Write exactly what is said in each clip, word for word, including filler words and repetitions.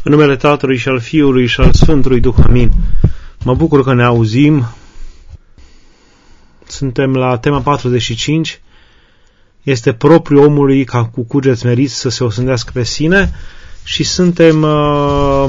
În numele Tatălui și al Fiului și al Sfântului Duh. Amin. Mă bucur că ne auzim. Suntem la tema patruzeci și cinci. Este propriu omului ca cu cugeți meriți să se osândească pe sine. Și suntem uh,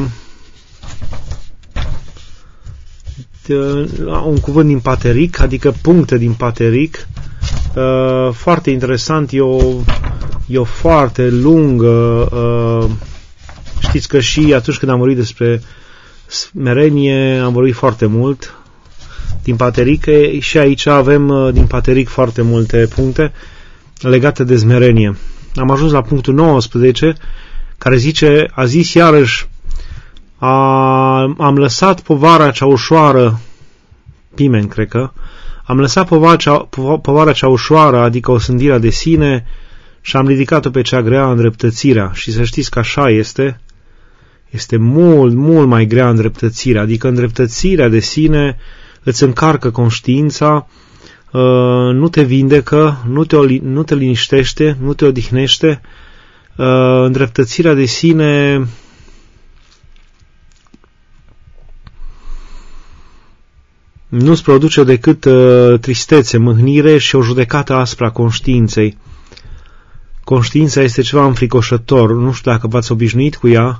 la un cuvânt din Pateric, adică puncte din Pateric. Uh, foarte interesant, e o, e o foarte lungă... Uh, Știți că și atunci când am vorbit despre smerenie, am vorbit foarte mult din Pateric, și aici avem din Pateric foarte multe puncte legate de smerenie. Am ajuns la punctul nouăsprezece, care zice, a zis iarăși, a, am lăsat povara cea ușoară, Pimen, cred că, am lăsat povara cea, povara cea ușoară, adică osândirea de sine, și am ridicat-o pe cea grea, îndreptățirea. Și să știți că așa este, este mult, mult mai grea îndreptățirea, adică îndreptățirea de sine îți încarcă conștiința, nu te vindecă, nu te, nu te liniștește, nu te odihnește. Îndreptățirea de sine nu-ți produce decât tristețe, mâhnire și o judecată aspră a conștiinței. Conștiința este ceva înfricoșător, nu știu dacă v-ați obișnuit cu ea.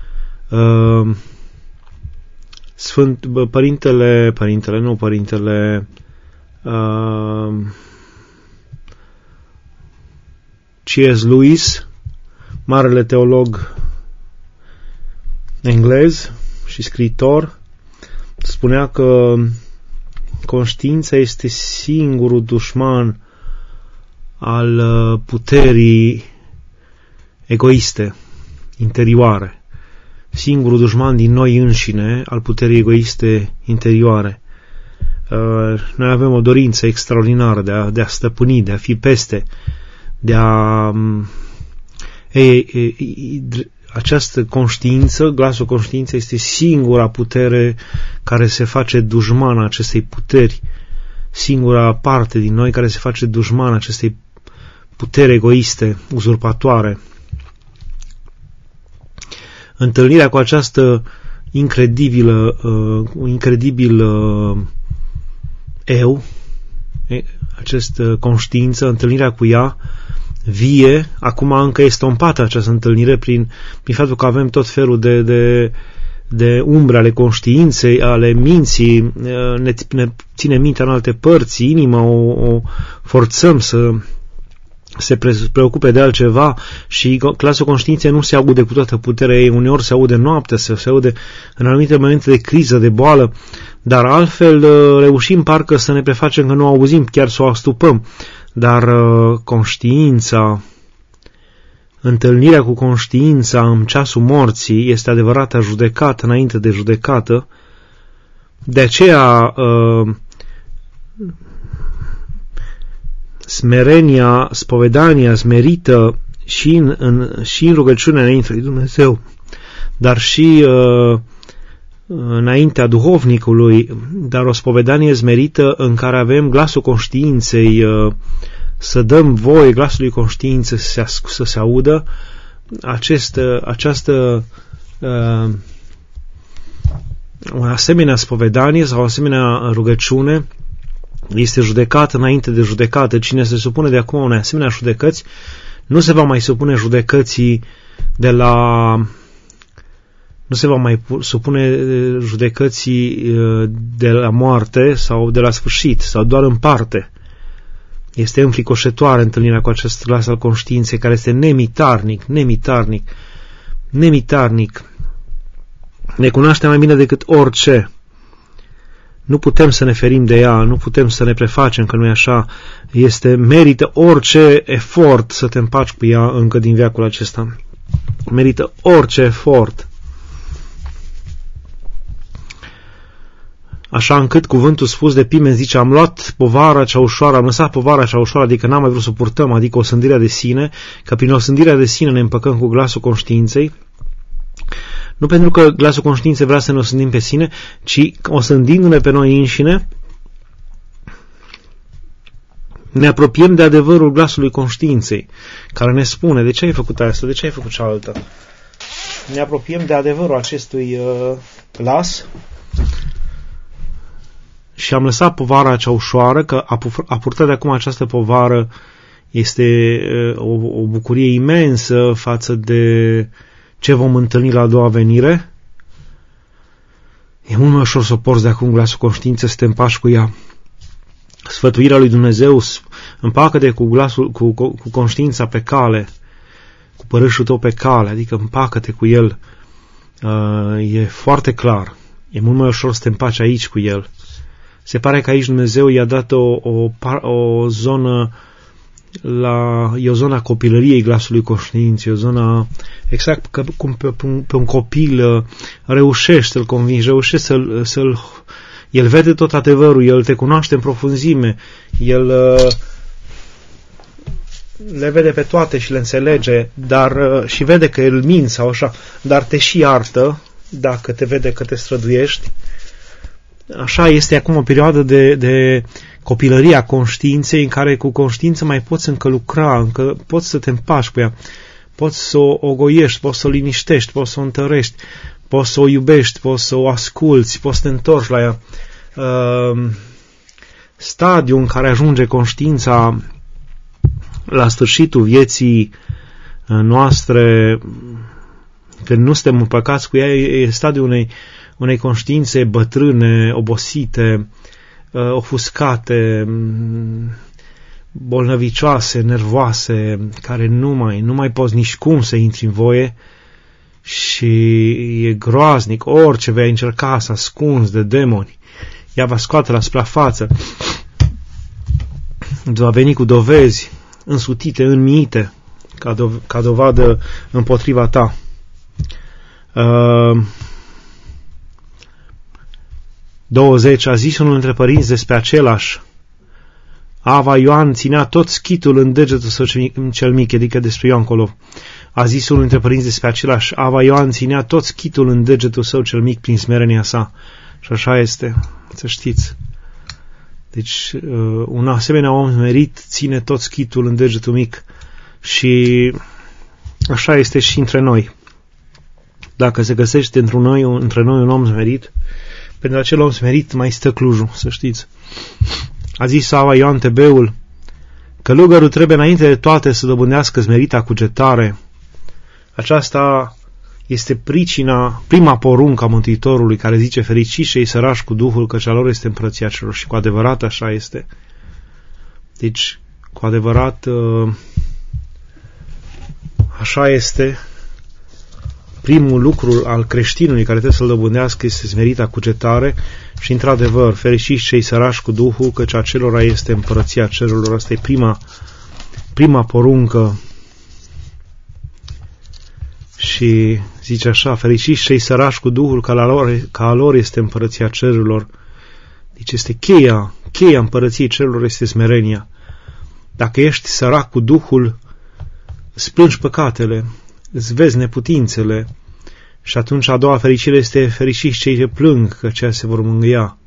Sfânt, părintele, părintele, nu părintele, uh, C S Lewis, marele teolog englez și scriitor, spunea că conștiința este singurul dușman al puterii egoiste, interioare. Singurul dușman din noi înșine al puterii egoiste interioare. Noi avem o dorință extraordinară de a, de a stăpâni, de a fi peste, de a... Ei, ei, această conștiință, glasul conștiinței, este singura putere care se face dușman acestei puteri, singura parte din noi care se face dușman acestei puteri egoiste, uzurpatoare. Întâlnirea cu această incredibilă, uh, incredibil uh, eu, această conștiință, întâlnirea cu ea vie, acum încă este estompată această întâlnire prin, prin faptul că avem tot felul de, de, de umbre ale conștiinței, ale minții, ne, ne ține mintea în alte părți, inima o, o forțăm să se preocupe de altceva și glasul conștiinței nu se aude cu toată puterea ei, uneori se aude noaptea, se, se aude în anumite momente de criză, de boală, dar altfel reușim parcă să ne prefacem că nu auzim, chiar să o astupăm, dar conștiința, întâlnirea cu conștiința în ceasul morții este adevărata judecată înainte de judecată. De aceea smerenia, spovedania smerită și în, în, și în rugăciunea înainte lui Dumnezeu, dar și uh, înaintea duhovnicului, dar o spovedanie smerită în care avem glasul conștiinței, uh, să dăm voie glasului conștiinței să se, să se audă. Acest, această uh, o asemenea spovedanie sau o asemenea rugăciune este judecată înainte de judecată. Cine se supune de acum unei asemenea judecăți nu se va mai supune judecății de la nu se va mai supune judecății de la moarte sau de la sfârșit sau doar în parte. Este înfricoșătoare întâlnirea cu acest glas al conștiinței care este nemitarnic, nemitarnic, nemitarnic. Ne cunoaște mai bine decât orice. Nu putem să ne ferim de ea, nu putem să ne prefacem că nu e așa. Este, merită orice efort să te împaci cu ea încă din veacul acesta. Merită orice efort. Așa încât cuvântul spus de Pimen zice, am luat povara cea ușoară, am lăsat povara cea ușoară, adică n-am mai vrut să purtăm, adică osândirea de sine, că prin osândirea de sine ne împăcăm cu glasul conștiinței. Nu pentru că glasul conștiinței vrea să ne osândim pe sine, ci osândindu-ne pe noi înșine, ne apropiem de adevărul glasului conștiinței, care ne spune, de ce ai făcut asta, de ce ai făcut cealaltă? ne apropiem de adevărul acestui uh, glas și am lăsat povara cea ușoară, că a, a purta de acum această povară este uh, o, o bucurie imensă față de ce vom întâlni la a doua venire. E mult mai ușor să o porți de acum glasul conștiință, să te împași cu ea. Sfătuirea lui Dumnezeu, împacă-te cu glasul, cu, cu, cu conștiința pe cale, cu părâșul tău pe cale, adică împacă-te cu el. Uh, e foarte clar. E mult mai ușor să te împaci aici cu el. Se pare că aici Dumnezeu i-a dat o, o, o zonă la, e o zonă a copilăriei glasului conștiinței, o zonă exact că, cum pe, pe un copil reușești să-l convingi, reușești să-l, să-l el vede tot adevărul, el te cunoaște în profunzime, el le vede pe toate și le înțelege, dar și vede că el minți sau așa, dar te și iartă dacă te vede că te străduiești. Așa este acum o perioadă de, de copilăria conștiinței în care cu conștiință mai poți încă lucra, încă poți să te împaci cu ea, poți să o ogoiești, poți să o liniștești, poți să o întărești, poți să o iubești, poți să o asculți, poți să te întorci la ea. Uh, stadiul în care ajunge conștiința la sfârșitul vieții noastre, când nu suntem împăcați cu ea, e stadiul unei, unei conștiințe bătrâne, obosite, uh, ofuscate, bolnăvicioase, nervoase, care nu mai, nu mai poți nici cum să intri în voie și e groaznic. Orice vei încerca să ascunzi de demoni, ea va scoate la suprafață, va veni cu dovezi însutite, înmiite, ca, do- ca dovadă împotriva ta. Uh, douăzeci A zis unul dintre părinți despre același. Ava Ioan ținea tot schitul în degetul său cel mic, adică despre Ioan Colov. A zis unul dintre părinți despre același. Ava Ioan ținea tot schitul în degetul său cel mic prin smerenia sa. Și așa este, să știți. Deci, un asemenea om merit ține tot schitul în degetul mic. Și așa este și între noi. Dacă se găsește între noi, între noi un om smerit, pentru acel om smerit mai stă clujul, să știți. A zis Ava Ioan Tebeul, călugărul trebuie înainte de toate să dobândească smerita cugetare. Aceasta este pricina, prima poruncă a Mântuitorului, care zice, fericiți cei sărași cu Duhul, căci a lor este împărăția celor. Și cu adevărat așa este. Deci, cu adevărat, așa este. Primul lucru al creștinului care trebuie să-l dobândească este smerita cugetare și, într-adevăr, fericiți cei sărași cu Duhul, căci acelora este împărăția cerurilor. Asta e prima, prima poruncă. Și zice așa, fericiți cei sărași cu Duhul, că a lor, că a lor este împărăția cerurilor. Deci este cheia, cheia împărăției cerurilor este smerenia. Dacă ești sărac cu Duhul, îți plângi păcatele, îți vezi neputințele și atunci a doua fericire este fericiți cei ce plâng, că aceia se vor mângâia.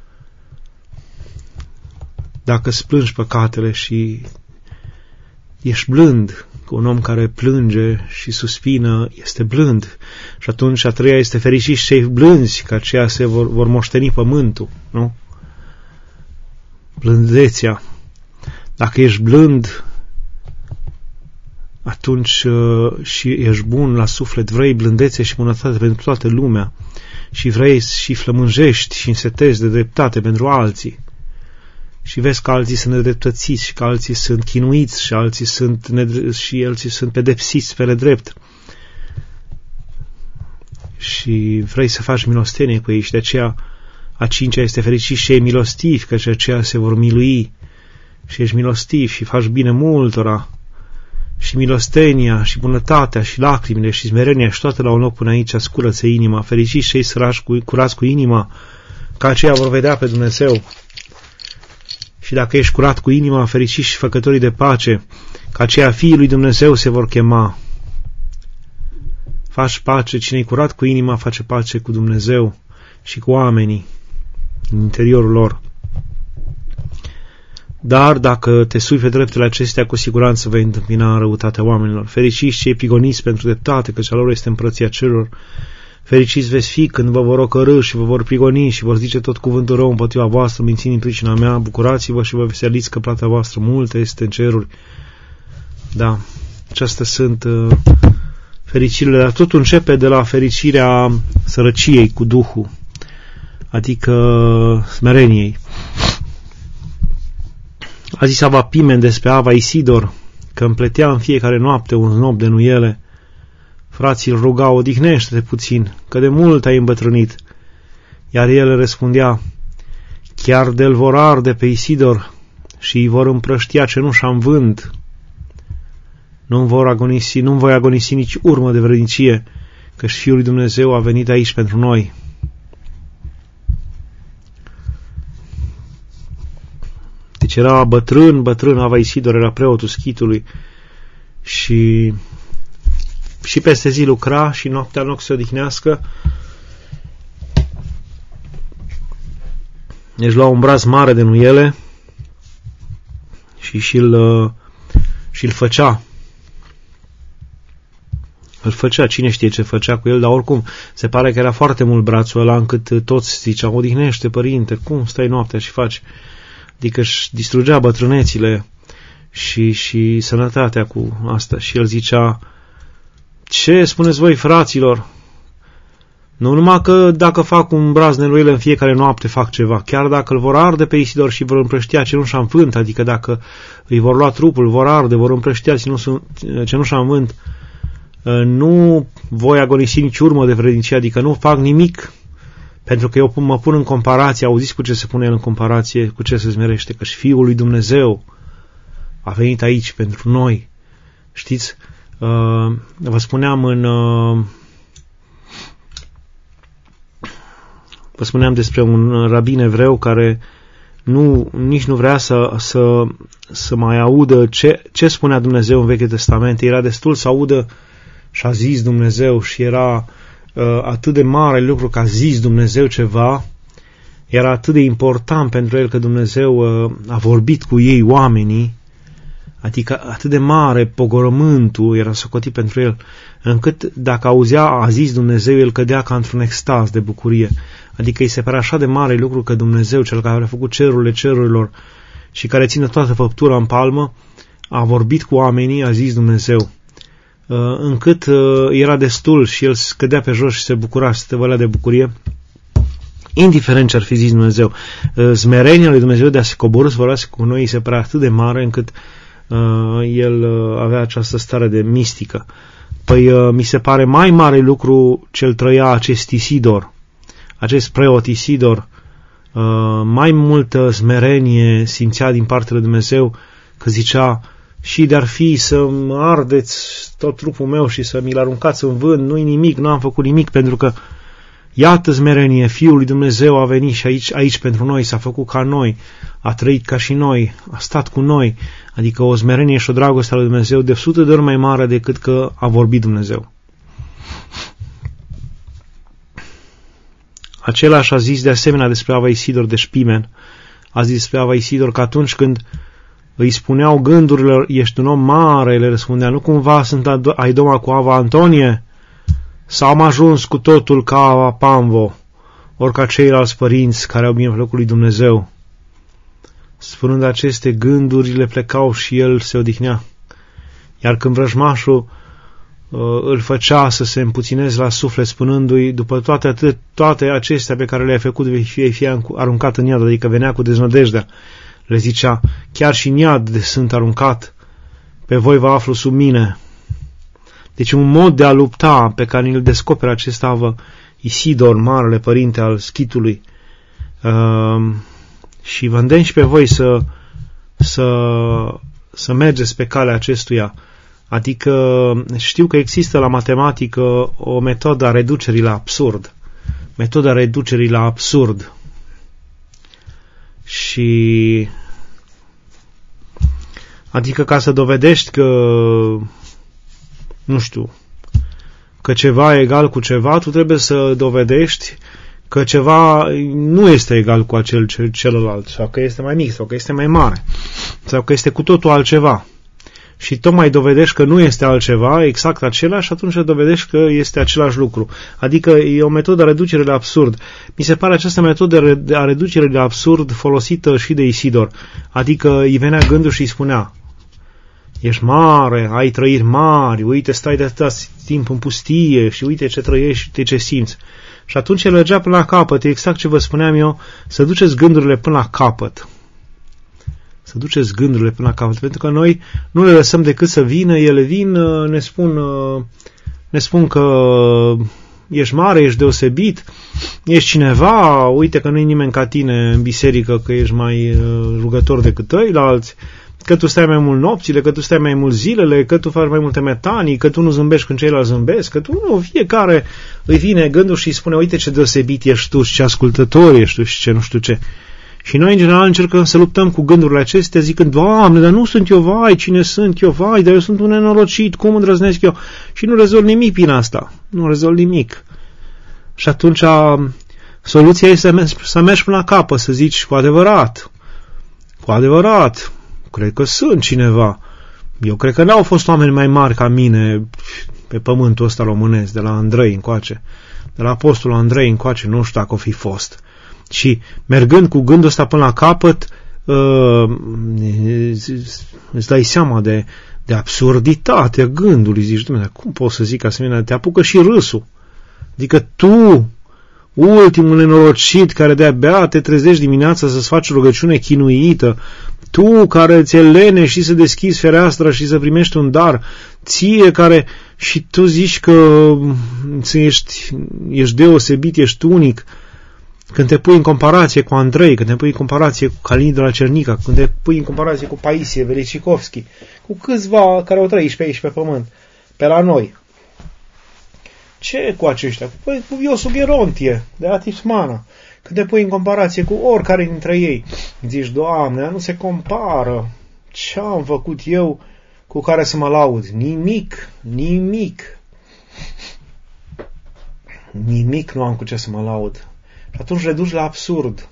Dacă îți plângi păcatele și ești blând, că un om care plânge și suspină este blând, și atunci a treia este fericiți cei blânzi, că aceia se vor, vor moșteni pământul, nu? Blândețea. Dacă ești blând, atunci uh, și ești bun la suflet, vrei blândețe și bunătate pentru toată lumea și vrei și flămânjești și însetezi de dreptate pentru alții și vezi că alții sunt nedreptățiți și că alții sunt chinuiți și alții sunt, nedre- și alții sunt pedepsiți pe nedrept și vrei să faci milostenie cu ei și de aceea a cincea este fericit și ei milostivi, că aceia se vor milui și ești milostiv și faci bine multora. Și milostenia, și bunătatea, și lacrimile, și smerenia, și toate la un loc până aici, scură-ți inima, fericiți cei sărași cu, curați cu inima, că aceia vor vedea pe Dumnezeu. Și dacă ești curat cu inima, fericiți și făcătorii de pace, că aceia fiii lui Dumnezeu se vor chema. Faci pace, cine-i curat cu inima face pace cu Dumnezeu și cu oamenii în interiorul lor. Dar dacă te sui pe drepturile acestea, cu siguranță vei întâmpina răutatea oamenilor. Fericiți cei prigoniți pentru dreptate, căci a lor este împărăția cerurilor. Fericiți veți fi când vă vor ocărî și vă vor prigoni și vor zice tot cuvântul rău împotriva voastră, mințind în pricina mea. Bucurați-vă și vă veseliți că plata voastră multă este în ceruri. Da, acestea sunt uh, fericirile, dar totul începe de la fericirea sărăciei cu Duhul, adică smereniei. A zis Ava Pimen despre Ava Isidor că împletea în fiecare noapte un snop de nuiele. Frații îl rugau, odihnește-te puțin, că de mult ai îmbătrânit. Iar el răspundea, chiar de-l vor arde pe Isidor și îi vor împrăștia cenușa în vânt. Nu vor agonisi, nu voi agonisi nici urmă de vrednicie, căci Fiul lui Dumnezeu a venit aici pentru noi. Deci era bătrân, bătrân, Ava Isidor era preotul schitului și și peste zi lucra și noaptea în loc să se odihnească. Deci lua un braț mare de nuiele și și-l și-l făcea. Îl făcea, cine știe ce făcea cu el, dar oricum se pare că era foarte mult brațul ăla încât toți ziceau, odihnește, părinte, cum stai noaptea și faci? Adică își distrugea bătrânețile și, și sănătatea cu asta. Și el zicea, ce spuneți voi, fraților? Nu numai că dacă fac un braț de nuiele în fiecare noapte fac ceva, chiar dacă îl vor arde pe Isidor și vor împrăștia cenușa în vânt, adică dacă îi vor lua trupul, vor arde, vor împrăștia cenușa în vânt, nu voi agonisi nici urmă de vrednicie, adică nu fac nimic, pentru că eu mă pun în comparație, auziți cu ce se pune el în comparație, cu ce se smerește, că și Fiul lui Dumnezeu a venit aici pentru noi. Știți? Uh, vă spuneam în uh, vă spuneam despre un rabin evreu care nu, nici nu vrea să, să, să mai audă ce, ce spunea Dumnezeu în Vechiul Testament. Era destul să audă și a zis Dumnezeu și era uh, atât de mare lucru că a zis Dumnezeu ceva, era atât de important pentru el că Dumnezeu uh, a vorbit cu ei, oamenii, adică atât de mare pogorământul era socotit pentru el, încât dacă auzea a zis Dumnezeu, el cădea ca într-un extaz de bucurie. Adică îi se părea așa de mare lucru că Dumnezeu, cel care a făcut cerurile cerurilor și care ține toată făptura în palmă, a vorbit cu oamenii, a zis Dumnezeu, încât era destul și el scădea pe jos și se bucura și se tăvălea de bucurie, indiferent ce ar fi zis Dumnezeu. Smerenia lui Dumnezeu de a se coborî să vorbească cu noi îi se părea atât de mare încât el avea această stare de mistică. Păi mi se pare mai mare lucru ce-l trăia acest Isidor, acest preot Isidor, mai multă smerenie simțea din partea lui Dumnezeu, că zicea, și de-ar fi să mă ardeți tot trupul meu și să mi-l aruncați în vânt, nu-i nimic, nu am făcut nimic, pentru că iată smerenie, Fiul lui Dumnezeu a venit și aici, aici pentru noi, s-a făcut ca noi, a trăit ca și noi, a stat cu noi, adică o smerenie și o dragoste a lui Dumnezeu de sute de ori mai mare decât că a vorbit Dumnezeu. Același a zis de asemenea despre Ava Isidor de Șpimen, a zis despre Ava Isidor că atunci când îi spuneau gândurile, ești un om mare, le răspundea, nu cumva sunt ai doma cu Ava Antonie? Sau am ajuns cu totul ca Ava Pamvo, ori ca ceilalți părinți care au binefăcut lui Dumnezeu? Spunând aceste gânduri, le plecau și el se odihnea. Iar când vrăjmașul uh, îl făcea să se împuțineze la suflet, spunându-i, după toate, atât, toate acestea pe care le-ai făcut, vei fi, fi aruncat în iad, adică venea cu deznădejdea, le zicea, chiar și în iad de sunt aruncat, pe voi vă aflu sub mine. Deci un mod de a lupta pe care îl descoperă acesta Ava Isidor, marele părinte al schitului. Uh, și vă îndemn și pe voi să, să, să mergeți pe calea acestuia. Adică știu că există la matematică o metodă a reducerii la absurd. Metoda reducerii la absurd. Și adică ca să dovedești că nu știu, că ceva e egal cu ceva, tu trebuie să dovedești că ceva nu este egal cu acel celălalt, sau că este mai mic, sau că este mai mare, sau că este cu totul altceva. Și tocmai dovedești că nu este altceva, exact același, și atunci dovedești că este același lucru. Adică e o metodă de reducere la absurd. Mi se pare această metodă de a reducere la absurd folosită și de Isidor. Adică îi venea gândul și îi spunea: ești mare, ai trăiri mari, uite, stai de atâta timp în pustie și uite ce trăiești, uite ce simți. Și atunci el mergea până la capăt, exact ce vă spuneam eu, să duceți gândurile până la capăt. Să duceți gândurile până la capăt, pentru că noi nu le lăsăm decât să vină, ele vin, ne spun, ne spun că ești mare, ești deosebit, ești cineva, uite că nu e nimeni ca tine în biserică, că ești mai rugător decât ăilalți, că tu stai mai mult nopțile, că tu stai mai mult zilele, că tu faci mai multe metanii, că tu nu zâmbești când ceilalți zâmbesc, că tu nu, fiecare îi vine gândul și îi spune: uite ce deosebit ești tu și ce ascultător ești tu și ce nu știu ce. Și noi, în general, încercăm să luptăm cu gândurile acestea, zicând: Doamne, dar nu sunt eu, vai, cine sunt eu, vai, dar eu sunt un nenorocit, cum îndrăznesc eu? Și nu rezolv nimic prin asta. Nu rezolv nimic. Și atunci soluția este să mergi, să mergi până la capăt, să zici: cu adevărat, cu adevărat, cred că sunt cineva. Eu cred că n-au fost oameni mai mari ca mine pe pământul ăsta românesc, de la Andrei încoace, de la apostolul Andrei încoace, nu știu dacă o fi fost. Și mergând cu gândul ăsta până la capăt, uh, îți dai seama de, de absurditatea gândului. Zici: Dumnezeu, cum pot să zic asemenea? Te apucă și râsul. Adică tu, ultimul nenorocit care de-abia te trezești dimineața să-ți faci o rugăciune chinuită, tu care ți-e lene și să deschizi fereastra și să primești un dar, ție care și tu zici că ești, ești deosebit, ești unic, când te pui în comparație cu Andrei, când te pui în comparație cu Calin de la Cernica, când te pui în comparație cu Paisie Velicikovski, cu câțiva care au trăit pe aici, pe pământ, pe la noi. Ce cu aceștia? Păi cu Iosu Gherontie, de la Tismana. Când te pui în comparație cu oricare dintre ei, zici: Doamne, nu se compară. Ce am făcut eu cu care să mă laud? Nimic, nimic. Nimic nu am cu ce să mă laud. Și atunci reduci la absurd.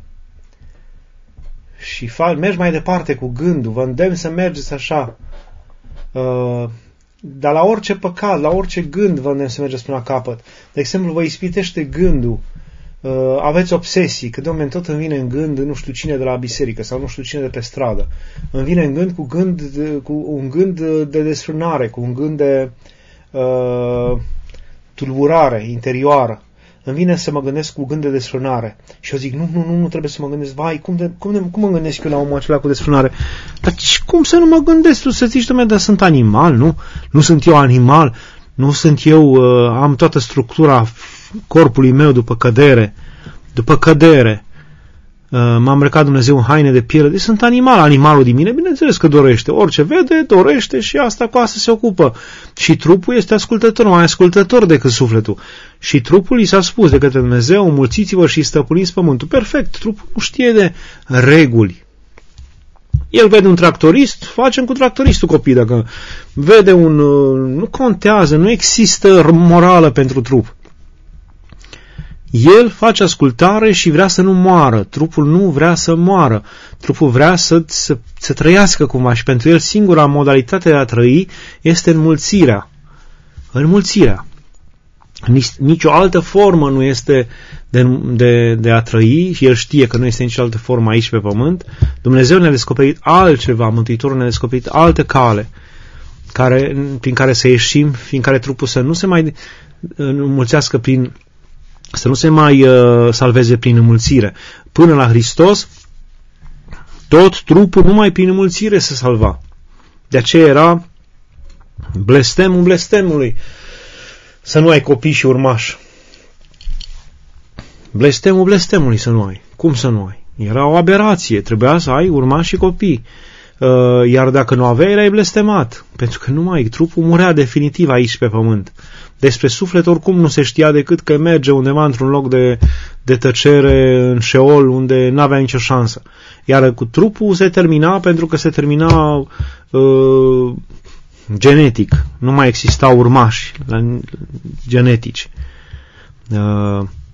Și faci, mergi mai departe cu gândul. Vă îndemn să mergeți așa. Uh, dar la orice păcat, la orice gând vă îndemn să mergeți până la capăt. De exemplu, vă ispitește gândul. Uh, aveți obsesii. Că de un moment tot îmi vine în gând nu știu cine de la biserică sau nu știu cine de pe stradă. Îmi vine în gând cu, gând de, cu un gând de desfrânare, cu un gând de uh, tulburare interioară. Îmi vine să mă gândesc cu gând de desfrânare. Și eu zic: nu, nu, nu, nu trebuie să mă gândesc. Vai, cum, de, cum, de, cum mă gândesc eu la omul acela cu desfrânare? Dar cum să nu mă gândesc? Tu să zici: dom'le, dar sunt animal, nu? Nu sunt eu animal? Nu sunt eu, uh, am toată structura corpului meu după cădere. După cădere. Uh, m-a îmbrăcat Dumnezeu în haine de piele. Deci sunt animal. Animalul din mine, bineînțeles că dorește. Orice vede, dorește și asta cu asta se ocupă. Și trupul este ascultător, mai ascultător decât sufletul. Și trupul i s-a spus de către Dumnezeu: înmulțiți-vă și stăpâniți pământul. Perfect. Trupul nu știe de reguli. El vede un tractorist, facem cu tractoristul copii. Dacă vede un... Nu contează, nu există morală pentru trup. El face ascultare și vrea să nu moară. Trupul nu vrea să moară. Trupul vrea să, să, să trăiască cumva și pentru el singura modalitate de a trăi este înmulțirea. Înmulțirea. Nici, nicio altă formă nu este de, de, de a trăi și el știe că nu este nicio altă formă aici pe pământ. Dumnezeu ne-a descoperit altceva, Mântuitorul ne-a descoperit altă cale care, prin care să ieșim, prin care trupul să nu se mai înmulțească prin să nu se mai uh, salveze prin înmulțire. Până la Hristos, tot trupul numai prin înmulțire se salva. De aceea era blestemul blestemului să nu ai copii și urmași. Blestemul blestemului să nu ai. Cum să nu ai? Era o aberație. Trebuia să ai urmași și copii. Uh, iar dacă nu aveai, erai blestemat. Pentru că nu mai, trupul murea definitiv aici pe pământ. Despre suflet oricum nu se știa decât că merge undeva într-un loc de, de tăcere în Șeol unde n-avea nicio șansă. Iar cu trupul se termina pentru că se termina uh, genetic. Nu mai existau urmași la, genetici. Uh,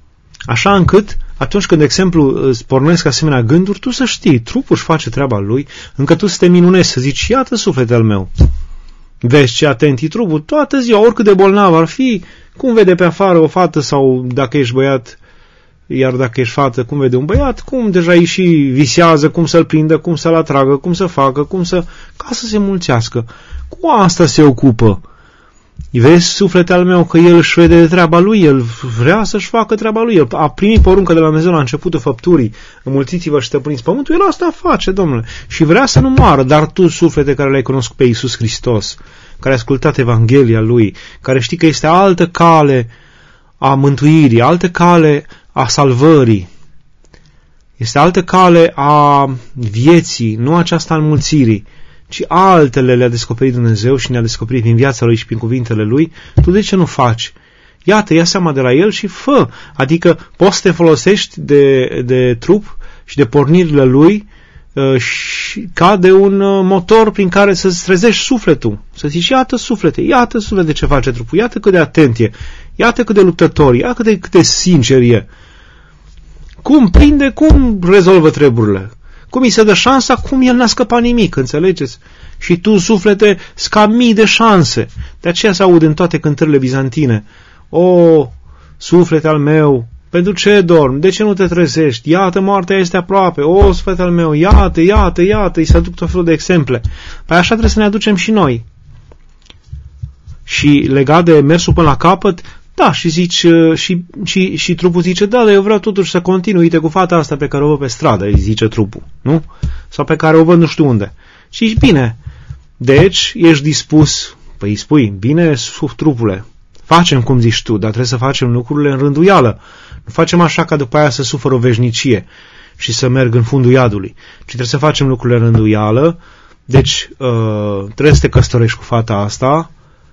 Așa încât, atunci când, de exemplu, îți pornesc asemenea gânduri, tu să știi, trupul își face treaba lui, încă tu să te minunezi, să zici, iată suflete al meu. Vezi ce atent e trupul, toată ziua, oricât de bolnav ar fi, cum vede pe afară o fată sau dacă ești băiat, iar dacă ești fată, cum vede un băiat, cum deja îi și visează, cum să-l prindă, cum să-l atragă, cum să facă, cum să... ca să se mulțească. Cu asta se ocupă. Vezi, suflete al meu, că el își vede de treaba lui, el vrea să-și facă treaba lui, el a primit poruncă de la Dumnezeu la începutul făpturii, înmulțiți-vă și stăpâniți pământul, el asta face, Domnule, și vrea să nu moară, dar tu, suflete care l-ai cunoscut pe Iisus Hristos, care ai ascultat Evanghelia Lui, care știi că este altă cale a mântuirii, altă cale a salvării, este altă cale a vieții, nu aceasta a înmulțirii, ci altele le-a descoperit Dumnezeu și ne-a descoperit prin viața Lui și prin cuvintele Lui, tu de ce nu faci? Iată, ia seama de la El și fă. Adică poți să te folosești de, de trup și de pornirile Lui uh, și, ca de un uh, motor prin care să-ți trezești sufletul. Să zici, iată suflete, iată suflete ce face trupul, iată cât de atent e, iată cât de luptător, iată cât de, cât de sincer e. Cum prinde, cum rezolvă treburile. Cum îi se dă șansa, cum el n-a scăpat nimic, înțelegeți? Și tu, suflete, scapi mii de șanse. De aceea se aud în toate cântările bizantine. O, suflete al meu, pentru ce dormi? De ce nu te trezești? Iată, moartea este aproape. O, suflete al meu, iată, iată, iată. Îi se aduc tot felul de exemple. Păi așa trebuie să ne aducem și noi. Și legat de mersul până la capăt, da, și zici, și, și, și trupul zice, da, dar eu vreau totuși să continui, uite, cu fata asta pe care o văd pe stradă, îi zice trupul, nu? Sau pe care o văd nu știu unde. Și zici, bine, deci ești dispus, păi îi spui, bine, sub trupule, facem cum zici tu, dar trebuie să facem lucrurile în rânduială. Nu facem așa ca după aia să suferă o veșnicie și să merg în fundul iadului, ci trebuie să facem lucrurile în rânduială, deci uh, trebuie să te căsătorești cu fata asta,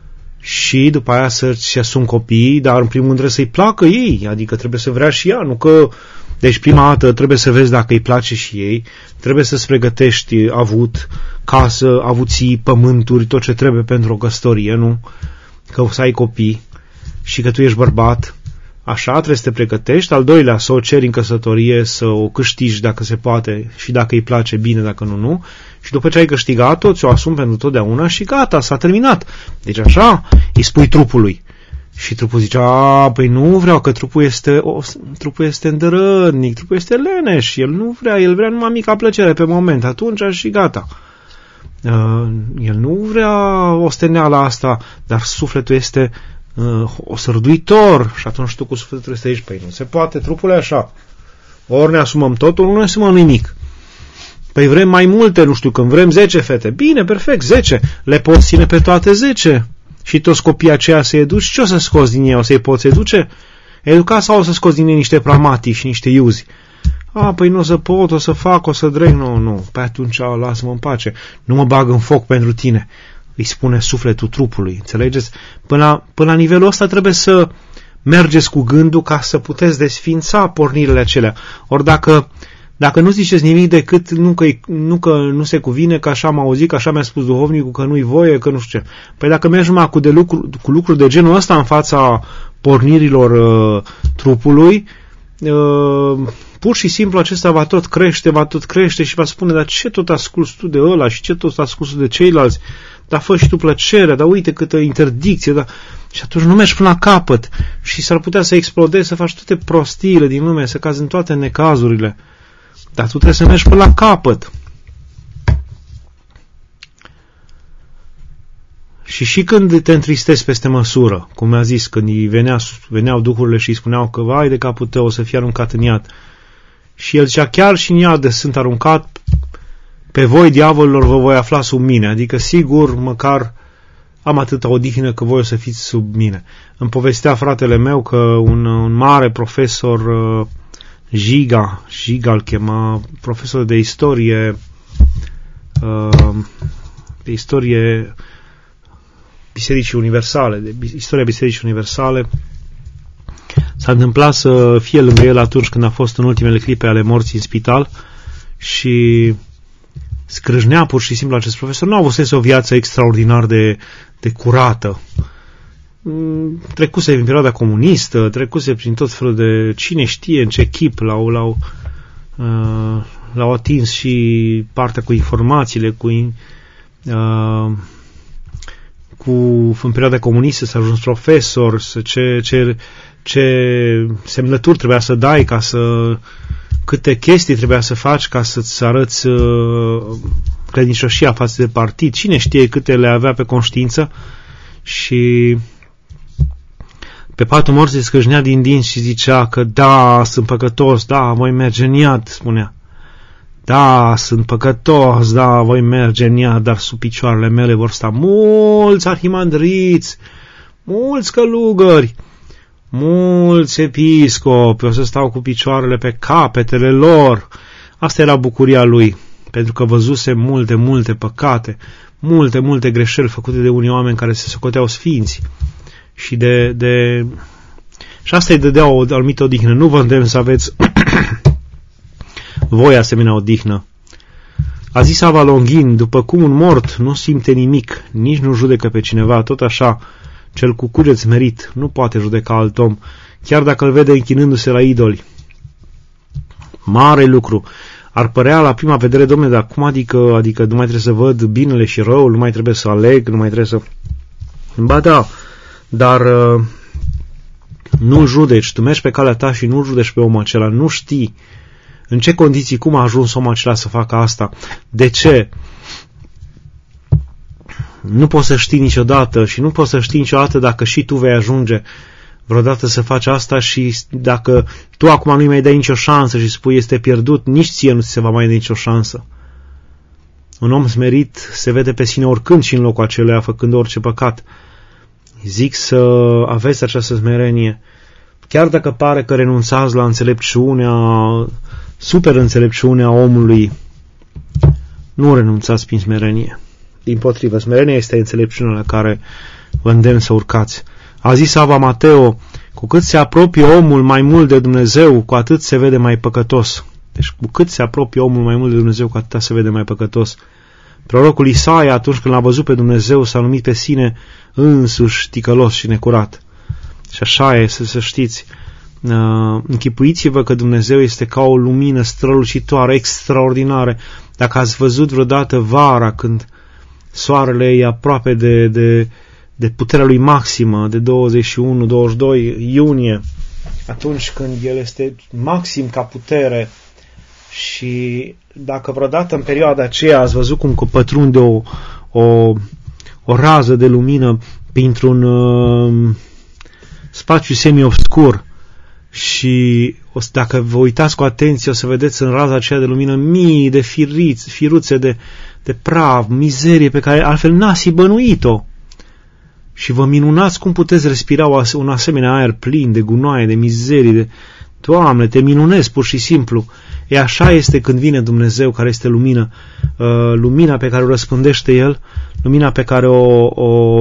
și după aia să-ți asumi copiii, dar în primul rând trebuie să-i placă ei, adică trebuie să vrea și ea, nu că... Deci prima dată trebuie să vezi dacă îi place și ei, trebuie să-ți pregătești avut, casă, avuții, pământuri, tot ce trebuie pentru o căsătorie, nu? Că o să ai copii și că tu ești bărbat, așa, trebuie să te pregătești. Al doilea, să o ceri în căsătorie, să o câștigi dacă se poate și dacă îi place bine, dacă nu, nu. Și după ce ai câștigat-o, ți-o asumi pentru totdeauna și gata, s-a terminat. Deci așa îi spui trupului. Și trupul zice, a, păi nu vreau, că trupul este, o, trupul este îndărătnic, trupul este leneș, el nu vrea, el vrea numai mica plăcere pe moment, atunci și gata. Uh, el nu vrea osteneala asta, dar sufletul este uh, osărduitor și atunci tu cu sufletul trebuie să zici, păi nu se poate, trupul e așa. Ori ne asumăm totul, nu ne asumăm nimic. Păi vrem mai multe, nu știu, când vrem zece fete. Bine, perfect, zece. Le poți ține pe toate zece. Și toți copiii aceia să educi, ce o să scoți din ei? O să-i poți educe? Educa sau o să scoți din ei niște pramati și niște iuzi? A, păi nu o să pot, o să fac, o să dreg. Nu, nu, pe atunci lasă-mă în pace. Nu mă bag în foc pentru tine. Îi spune sufletul trupului, înțelegeți? Până la, până la nivelul ăsta trebuie să mergeți cu gândul ca să puteți desfința pornirile acelea. Ori dacă... Dacă nu ziceți nimic decât nu că, nu că nu se cuvine, că așa am auzit, că așa mi-a spus duhovnicul, că nu-i voie, că nu știu ce. Păi dacă mergi numai cu, de lucru, cu lucruri de genul ăsta în fața pornirilor uh, trupului, uh, pur și simplu acesta va tot crește, va tot crește și va spune, dar ce tot asculți tu de ăla și ce tot asculți de ceilalți? Dar fă și tu plăcerea, dar uite câtă interdicție, dar... Și atunci nu mergi până la capăt și s-ar putea să explodezi, să faci toate prostiile din lume, să cazi în toate necazurile. Dar tu trebuie să mergi până la capăt. Și și când te întristezi peste măsură, cum mi-a zis, când îi venea, veneau duhurile și îi spuneau că vai de capul tău o să fie aruncat în iad. Și el zicea, chiar și în iad sunt aruncat, pe voi, diavolilor, vă voi afla sub mine. Adică, sigur, măcar am atâta odihnă că voi o să fiți sub mine. Îmi povestea fratele meu că un, un mare profesor... Giga, Giga îl chema, profesor de istorie, de istorie Bisericii Universale, de istoria Bisericii Universale. S-a întâmplat să fie lângă el atunci când a fost în ultimele clipe ale morții în spital și scrâșnea pur și simplu acest profesor. Nu a avut o viață extraordinar de, de curată. trecuse prin perioada comunistă, trecuse prin tot felul de, cine știe în ce chip l-au, l-au, uh, l-au atins și partea cu informațiile, cu, uh, cu în perioada comunistă s-a ajuns profesor, ce, ce, ce semnături trebuia să dai ca să, câte chestii trebuia să faci ca să-ți arăți uh, credincioșia față de partid, cine știe câte le avea pe conștiință. Și pe patul morții se scâșnea din dinți și zicea că da, sunt păcătos, da, voi merge în iad, spunea. Da, sunt păcătos, da, voi merge în iad, dar sub picioarele mele vor sta mulți arhimandriți, mulți călugări, mulți episcopi, o să stau cu picioarele pe capetele lor. Asta era bucuria lui, pentru că văzuse multe, multe păcate, multe, multe greșeli făcute de unii oameni care se socoteau sfinți. Și de, de... și asta îi dădea o anumită odihnă. Nu vă îndemn să aveți voi asemenea odihnă. A zis Ava Longin, după cum un mort nu simte nimic, nici nu judecă pe cineva, tot așa, cel cu cuget smerit nu poate judeca alt om, chiar dacă îl vede închinându-se la idoli. Mare lucru. Ar părea la prima vedere, domnule, dar cum adică, adică nu mai trebuie să văd binele și răul, nu mai trebuie să aleg, nu mai trebuie să... Ba da, dar uh, nu judeci, tu mergi pe calea ta și nu judeci pe omul acela, nu știi în ce condiții, cum a ajuns omul acela să facă asta, de ce. Nu poți să știi niciodată și nu poți să știi niciodată dacă și tu vei ajunge vreodată să faci asta și dacă tu acum nu-i mai dai nicio șansă și spui este pierdut, nici ție nu ți se va mai da nicio șansă. Un om smerit se vede pe sine oricând și în locul acelea, făcând orice păcat. Zic să aveți această smerenie. Chiar dacă pare că renunțați la înțelepciunea, super înțelepciunea omului, nu renunțați prin smerenie. Dimpotrivă, smerenia este înțelepciunea la care vă îndemn să urcați. A zis Ava Mateo, cu cât se apropie omul mai mult de Dumnezeu, cu atât se vede mai păcătos. Deci cu cât se apropie omul mai mult de Dumnezeu, cu atât se vede mai păcătos. Prorocul Isaia, atunci când l-a văzut pe Dumnezeu, s-a numit pe sine însuși ticălos și necurat. Și așa e, să, să știți. Uh, închipuiți-vă că Dumnezeu este ca o lumină strălucitoare, extraordinară. Dacă ați văzut vreodată vara, când soarele e aproape de, de, de puterea lui maximă, de douăzeci și unu douăzeci și doi iunie, atunci când el este maxim ca putere, și dacă vreodată în perioada aceea ați văzut cum pătrunde o, o, o rază de lumină printr-un uh, spațiu semi-obscur și o, dacă vă uitați cu atenție o să vedeți în raza aceea de lumină mii de firiți, firuțe de, de praf, mizerie pe care altfel n-ați bănuit-o. Și vă minunați cum puteți respira un asemenea aer plin de gunoaie, de mizerii, de... Doamne, te minunezi pur și simplu. E așa este când vine Dumnezeu, care este lumină, uh, lumina pe care o răspândește El, lumina pe care o, o,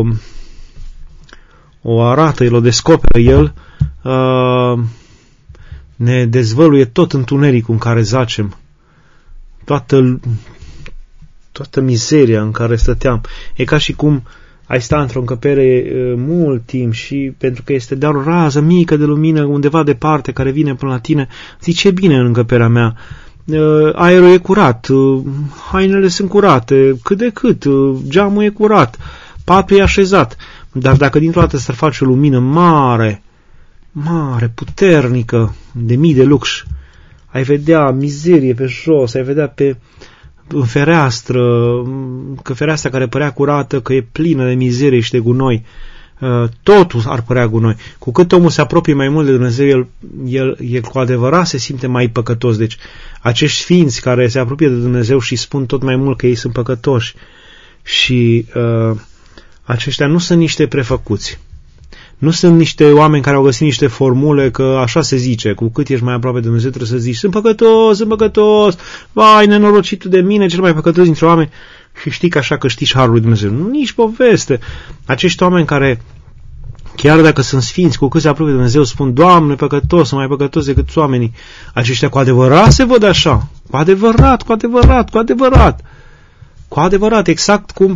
o arată El, o descoperă El, uh, ne dezvăluie tot întunericul în care zacem, toată, toată mizeria în care stăteam. E ca și cum ai sta într-o încăpere uh, mult timp și pentru că este doar o rază mică de lumină undeva departe care vine până la tine, zici, e bine în încăperea mea, uh, aerul e curat, uh, hainele sunt curate, cât de cât, uh, geamul e curat, patul e așezat, dar dacă dintr-o dată s-ar face o lumină mare, mare, puternică, de mii de lux, ai vedea mizerie pe jos, ai vedea pe în fereastră, că fereastra care părea curată, că e plină de mizerie și de gunoi, totul ar părea gunoi. Cu cât omul se apropie mai mult de Dumnezeu, el, el, el cu adevărat se simte mai păcătos. Deci acești sfinți care se apropie de Dumnezeu și spun tot mai mult că ei sunt păcătoși și uh, aceștia nu sunt niște prefăcuți. Nu sunt niște oameni care au găsit niște formule că așa se zice, cu cât ești mai aproape de Dumnezeu trebuie să zici, sunt păcătos, sunt păcătos, vai, nenorocitul de mine, cel mai păcătos dintre oameni, și știi că așa câștigi harul lui Dumnezeu. Nu, nici poveste. Acești oameni care, chiar dacă sunt sfinți, cu cât se apropie de Dumnezeu, spun, Doamne, păcătos, sunt mai păcătos decât oamenii. Aceștia cu adevărat se văd așa, cu adevărat, cu adevărat, cu adevărat, cu adevărat, exact cum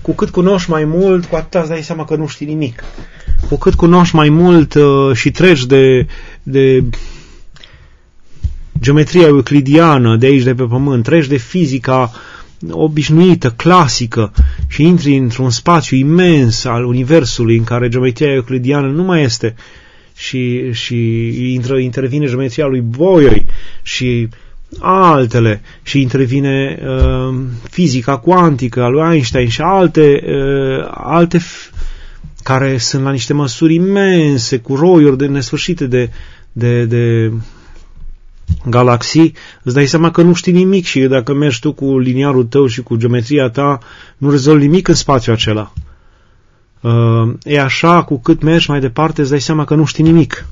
cu cât cunoști mai mult, cu atât îți dai seama că nu știi nimic. Cu cât cunoști mai mult uh, și treci de, de geometria euclidiană de aici, de pe pământ, treci de fizica obișnuită, clasică și intri într-un spațiu imens al universului în care geometria euclidiană nu mai este și, și intră, intervine geometria lui Boyoi și altele și intervine uh, fizica cuantică a lui Einstein și alte, uh, alte care sunt la niște măsuri imense, cu roiuri de nesfârșite de, de, de galaxii, îți dai seama că nu știi nimic și dacă mergi tu cu liniarul tău și cu geometria ta, nu rezolvi nimic în spațiul acela. Uh, e așa, cu cât mergi mai departe, îți dai seama că nu știi nimic.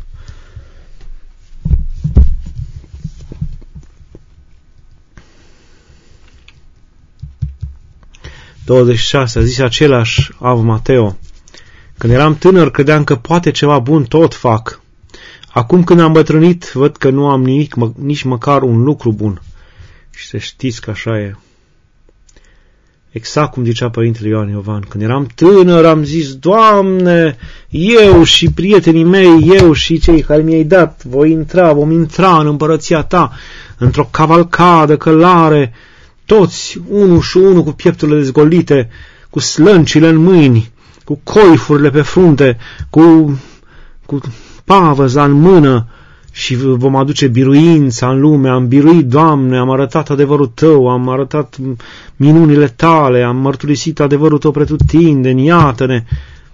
douăzeci și șase. A zis același Av Mateo: când eram tânăr, credeam că poate ceva bun tot fac. Acum când am bătrânit, văd că nu am nimic, mă, nici măcar un lucru bun. Și să știți că așa e. Exact cum zicea Părintele Ioan Iovan. Când eram tânăr, am zis: Doamne, eu și prietenii mei, eu și cei care mi-ai dat, voi intra, vom intra în împărăția ta, într-o cavalcadă călare, toți, unul și unul cu piepturile dezgolite, cu slăncile în mâini, cu coifurile pe frunte, cu, cu pavăza în mână, și vom aduce biruința în lume. Am biruit, Doamne, am arătat adevărul Tău, am arătat minunile Tale, am mărturisit adevărul Tău pretutindeni, iată-ne.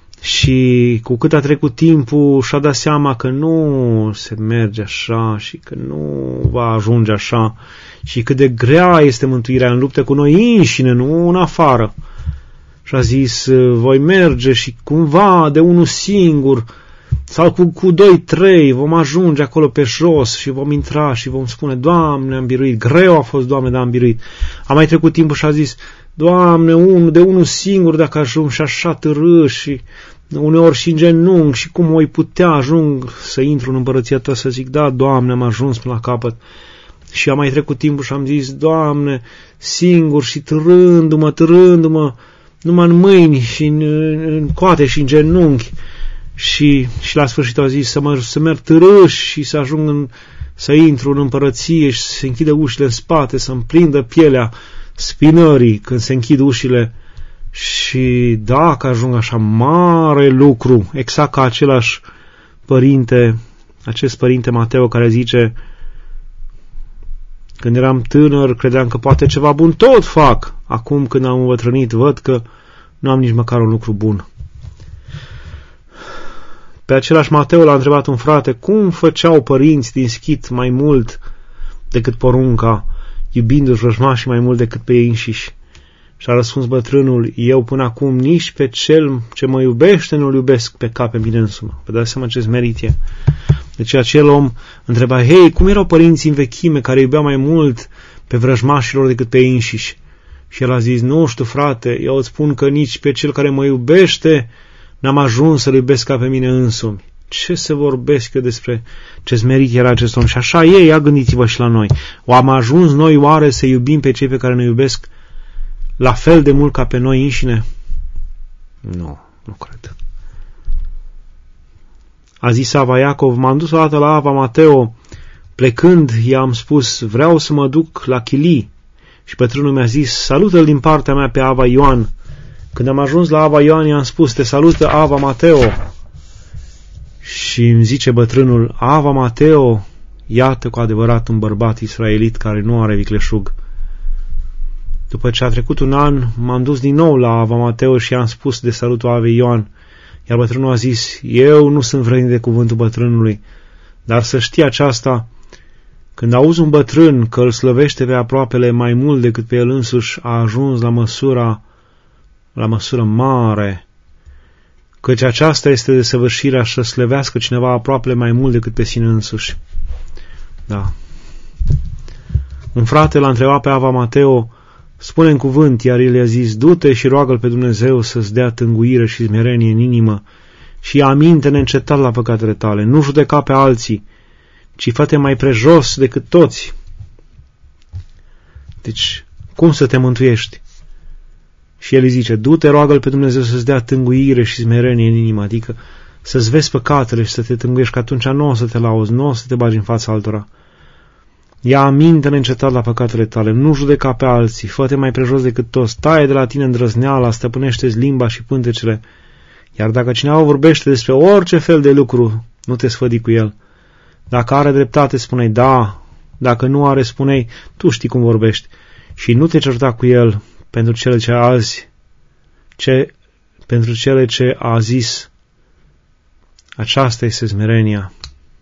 Și cu cât a trecut timpul și-a dat seama că nu se merge așa și că nu va ajunge așa și cât de grea este mântuirea în luptă cu noi înșine, nu în afară. Și a zis: voi merge și cumva de unul singur sau cu, cu doi, trei vom ajunge acolo pe jos și vom intra și vom spune: Doamne, am biruit. Greu a fost, Doamne, dar am biruit. A mai trecut timpul și a zis: Doamne, un, de unul singur dacă ajung și așa târâș și uneori și în genunchi și cum voi putea ajung să intru în împărăția Ta, să zic: da, Doamne, am ajuns până la capăt. Și a mai trecut timpul și am zis: Doamne, singur și târându-mă, târându-mă, numai în mâini și în, în coate și în genunchi. Și, și la sfârșit a zis să, mă, să merg târâș și să ajung în, să intru în împărăție și să se închidă ușile în spate, să-mi prindă pielea spinării când se închid ușile. Și dacă ajung așa, mare lucru, exact ca același părinte, acest părinte Mateo care zice: când eram tânăr, credeam că poate ceva bun tot fac. Acum când am îmbătrânit, văd că nu am nici măcar un lucru bun. Pe același Mateo l-a întrebat un frate: cum făceau părinți din schit mai mult decât porunca, iubindu-și vrăjmașii mai mult decât pe ei înșiși? Și a răspuns bătrânul: eu până acum nici pe cel ce mă iubește nu-l iubesc pe cap pe mine însumi. Vă dați seama ce smerit e. Deci acel om întreba: hei, cum erau părinții în vechime care iubeau mai mult pe vrăjmașilor decât pe ei înșiși? Și el a zis: nu știu, frate, eu îți spun că nici pe cel care mă iubește n-am ajuns să-l iubesc ca pe mine însumi. Ce să vorbesc eu despre ce smerit era acest om? Și așa e, ia gândiți-vă și la noi. O am ajuns noi oare să iubim pe cei pe care ne iubesc la fel de mult ca pe noi înșine? Nu, nu cred. A zis Ava Iacov: m-am dus o dată la Ava Mateo, plecând i-am spus: vreau să mă duc la Chilii. Și bătrânul mi-a zis: salută-l din partea mea pe Ava Ioan. Când am ajuns la Ava Ioan, i-am spus: te salută Ava Mateo. Și îmi zice bătrânul: Ava Mateo, iată cu adevărat un bărbat israelit care nu are vicleșug. După ce a trecut un an, m-am dus din nou la Ava Mateo și i-am spus de salutul Avei Ioan. Iar bătrânul a zis: eu nu sunt vrednic de cuvântul bătrânului, dar să știi aceasta: când auzi un bătrân că îl slăvește pe aproapele mai mult decât pe el însuși, a ajuns la măsura la măsură mare, căci aceasta este desăvârșirea să slăvească cineva aproapele mai mult decât pe sine însuși. Da. Un frate l-a întrebat pe Ava Mateo: spune în cuvânt, iar el i-a zis: du-te și roagă-l pe Dumnezeu să-ți dea tânguire și smerenie în inimă și aminte neîncetat la păcatele tale, nu judeca pe alții, ci fă-te mai prejos decât toți. Deci, cum să te mântuiești? Și el îi zice, du-te, roagă-L pe Dumnezeu să-ți dea tânguire și smerenie în inimă, adică să-ți vezi păcatele și să te tânguiești, că atunci nu o să te lauzi, nu o să te bagi în fața altora. Ia aminte neîncetat la păcatele tale, nu judeca pe alții, fă-te mai prejos decât toți, taie de la tine îndrăzneala, stăpânește-ți limba și pântecele. Iar dacă cineva vorbește despre orice fel de lucru, nu te sfădi cu el. Dacă are dreptate, spune da, dacă nu are, spune tu știi cum vorbești. Și nu te certa cu el pentru cele ce azi, ce, pentru cele ce a zis. Aceasta este smerenia.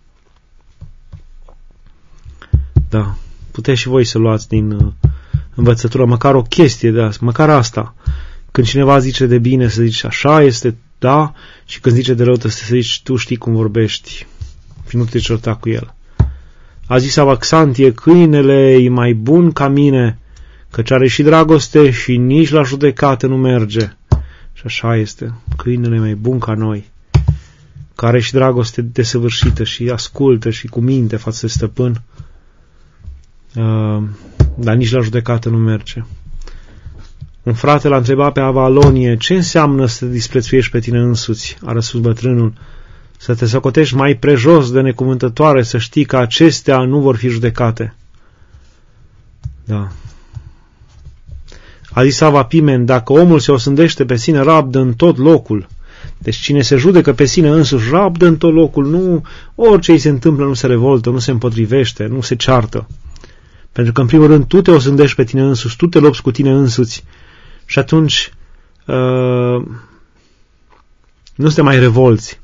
Da, puteți și voi să luați din uh, învățătură măcar o chestie de asta, măcar asta. Când cineva zice de bine, să zici așa este, da, și când zice de rău, să zici tu știi cum vorbești și nu te certa cu el. A zis Avaxantie, câinele e mai bun ca mine, căci are și dragoste și nici la judecată nu merge. Și așa este, câinele e mai bun ca noi, care are și dragoste desăvârșită și ascultă și cu minte față de stăpân, uh, dar nici la judecată nu merge. Un frate l-a întrebat pe Avalonie, ce înseamnă să te disprețuiești pe tine însuți? A răspuns bătrânul, să te socotești mai prejos de necuvântătoare, să știi că acestea nu vor fi judecate. Da. A zis Avapimen, dacă omul se osândește pe sine, rabdă în tot locul. Deci cine se judecă pe sine însuși, rabdă în tot locul, nu orice îi se întâmplă, nu se revoltă, nu se împotrivește, nu se ceartă. Pentru că, în primul rând, tu te osândești pe tine însuți, tu te lupți cu tine însuți și atunci uh, nu te mai revolți.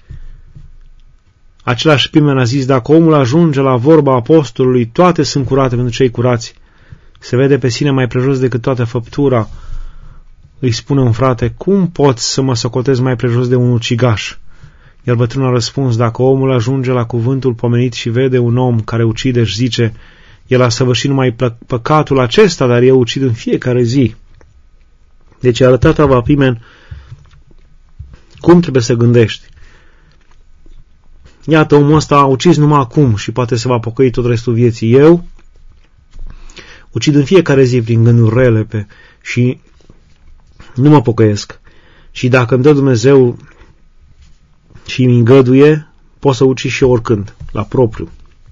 Același Pimen a zis, dacă omul ajunge la vorba apostolului, toate sunt curate pentru cei curați. Se vede pe sine mai prejos decât toată făptura. Îi spune un frate, cum poți să mă socotezi mai prejos de un ucigaș? Iar bătrânul a răspuns, dacă omul ajunge la cuvântul pomenit și vede un om care ucide și zice, el a săvârșit numai păcatul acesta, dar eu ucid în fiecare zi. Deci a arătat Avapimen cum trebuie să gândești. Iată, omul ăsta a ucis numai acum și poate se va pocăi tot restul vieții. Eu ucid în fiecare zi prin gânduri rele pe, și nu mă pocăiesc. Și dacă îmi dă Dumnezeu și îmi îngăduie, pot să ucid și oricând, la propriu.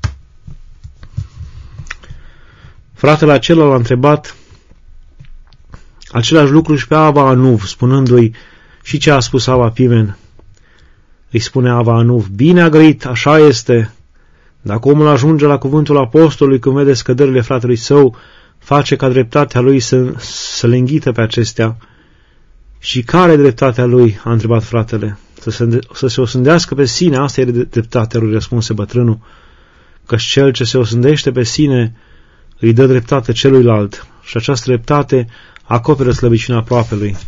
Fratele acela l-a întrebat același lucru și pe Ava Anuv, spunându-i și ce a spus Avapimen. Îi spune Ava Anuv, bine a grăit, așa este. Dacă omul ajunge la cuvântul apostolului când vede scăderile fratelui său, face ca dreptatea lui să, să le înghită pe acestea. Și care dreptatea lui? A întrebat fratele. Să se, să se osândească pe sine, asta e dreptatea lui, răspunse bătrânul, căci cel ce se osândește pe sine îi dă dreptate celuilalt și această dreptate acoperă slăbiciunea aproapelui.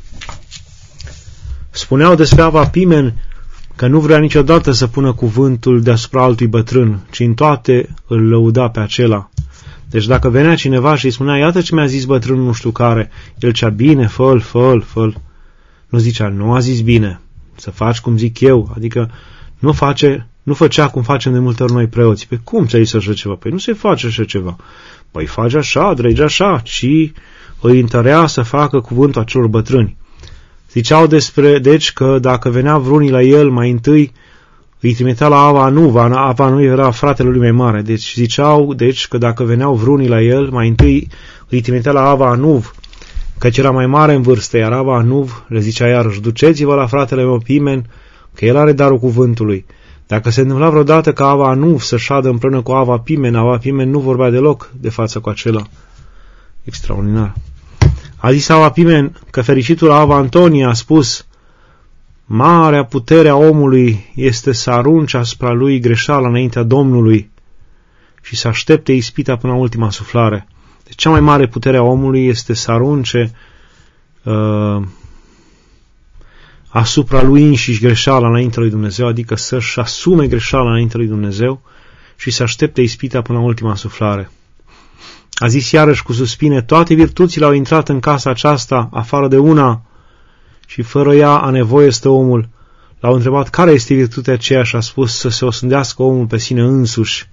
Spuneau despre Avapimen că nu vrea niciodată să pună cuvântul deasupra altui bătrân, ci în toate îl lăuda pe acela. Deci dacă venea cineva și îi spunea, iată ce mi-a zis bătrânul nu știu care, el zicea, bine, fă-l, fă-l, fă-l. Nu zicea, nu a zis bine, să faci cum zic eu, adică nu face, nu făcea cum facem de multe ori noi preoți. Pe cum ți-ai zis așa ceva? Păi nu se face așa ceva. Păi face așa, drăge așa, ci îi întărea să facă cuvântul acelor bătrâni. Ziceau despre, deci, că dacă venea vreunii la el, mai întâi îi trimitea la Ava Anuv. Ava Anuv era fratele lui mai mare. Deci ziceau, deci, că dacă veneau vreunii la el, mai întâi îi trimitea la Ava Anuv, căci era mai mare în vârstă, iar Ava Anuv le zicea iarăși, duceți-vă la fratele meu Pimen, că el are darul cuvântului. Dacă se întâmpla vreodată ca Ava Anuv să șadă împreună cu Ava Pimen, Ava Pimen nu vorbea deloc de față cu acela. Extraordinar. A zis Avapimen că fericitul Ava Antonie a spus, marea putere a omului este să arunce asupra lui greșeala înaintea Domnului și să aștepte ispita până la ultima suflare. Deci cea mai mare putere a omului este să arunce uh, asupra lui înșiși greșeala înaintea lui Dumnezeu, adică să-și asume greșeala înaintea lui Dumnezeu și să aștepte ispita până la ultima suflare. A zis iarăși cu suspine, toate virtuțile au intrat în casa aceasta, afară de una, și fără ea a nevoie stă omul. L-au întrebat care este virtutea aceea și a spus să se osândească omul pe sine însuși,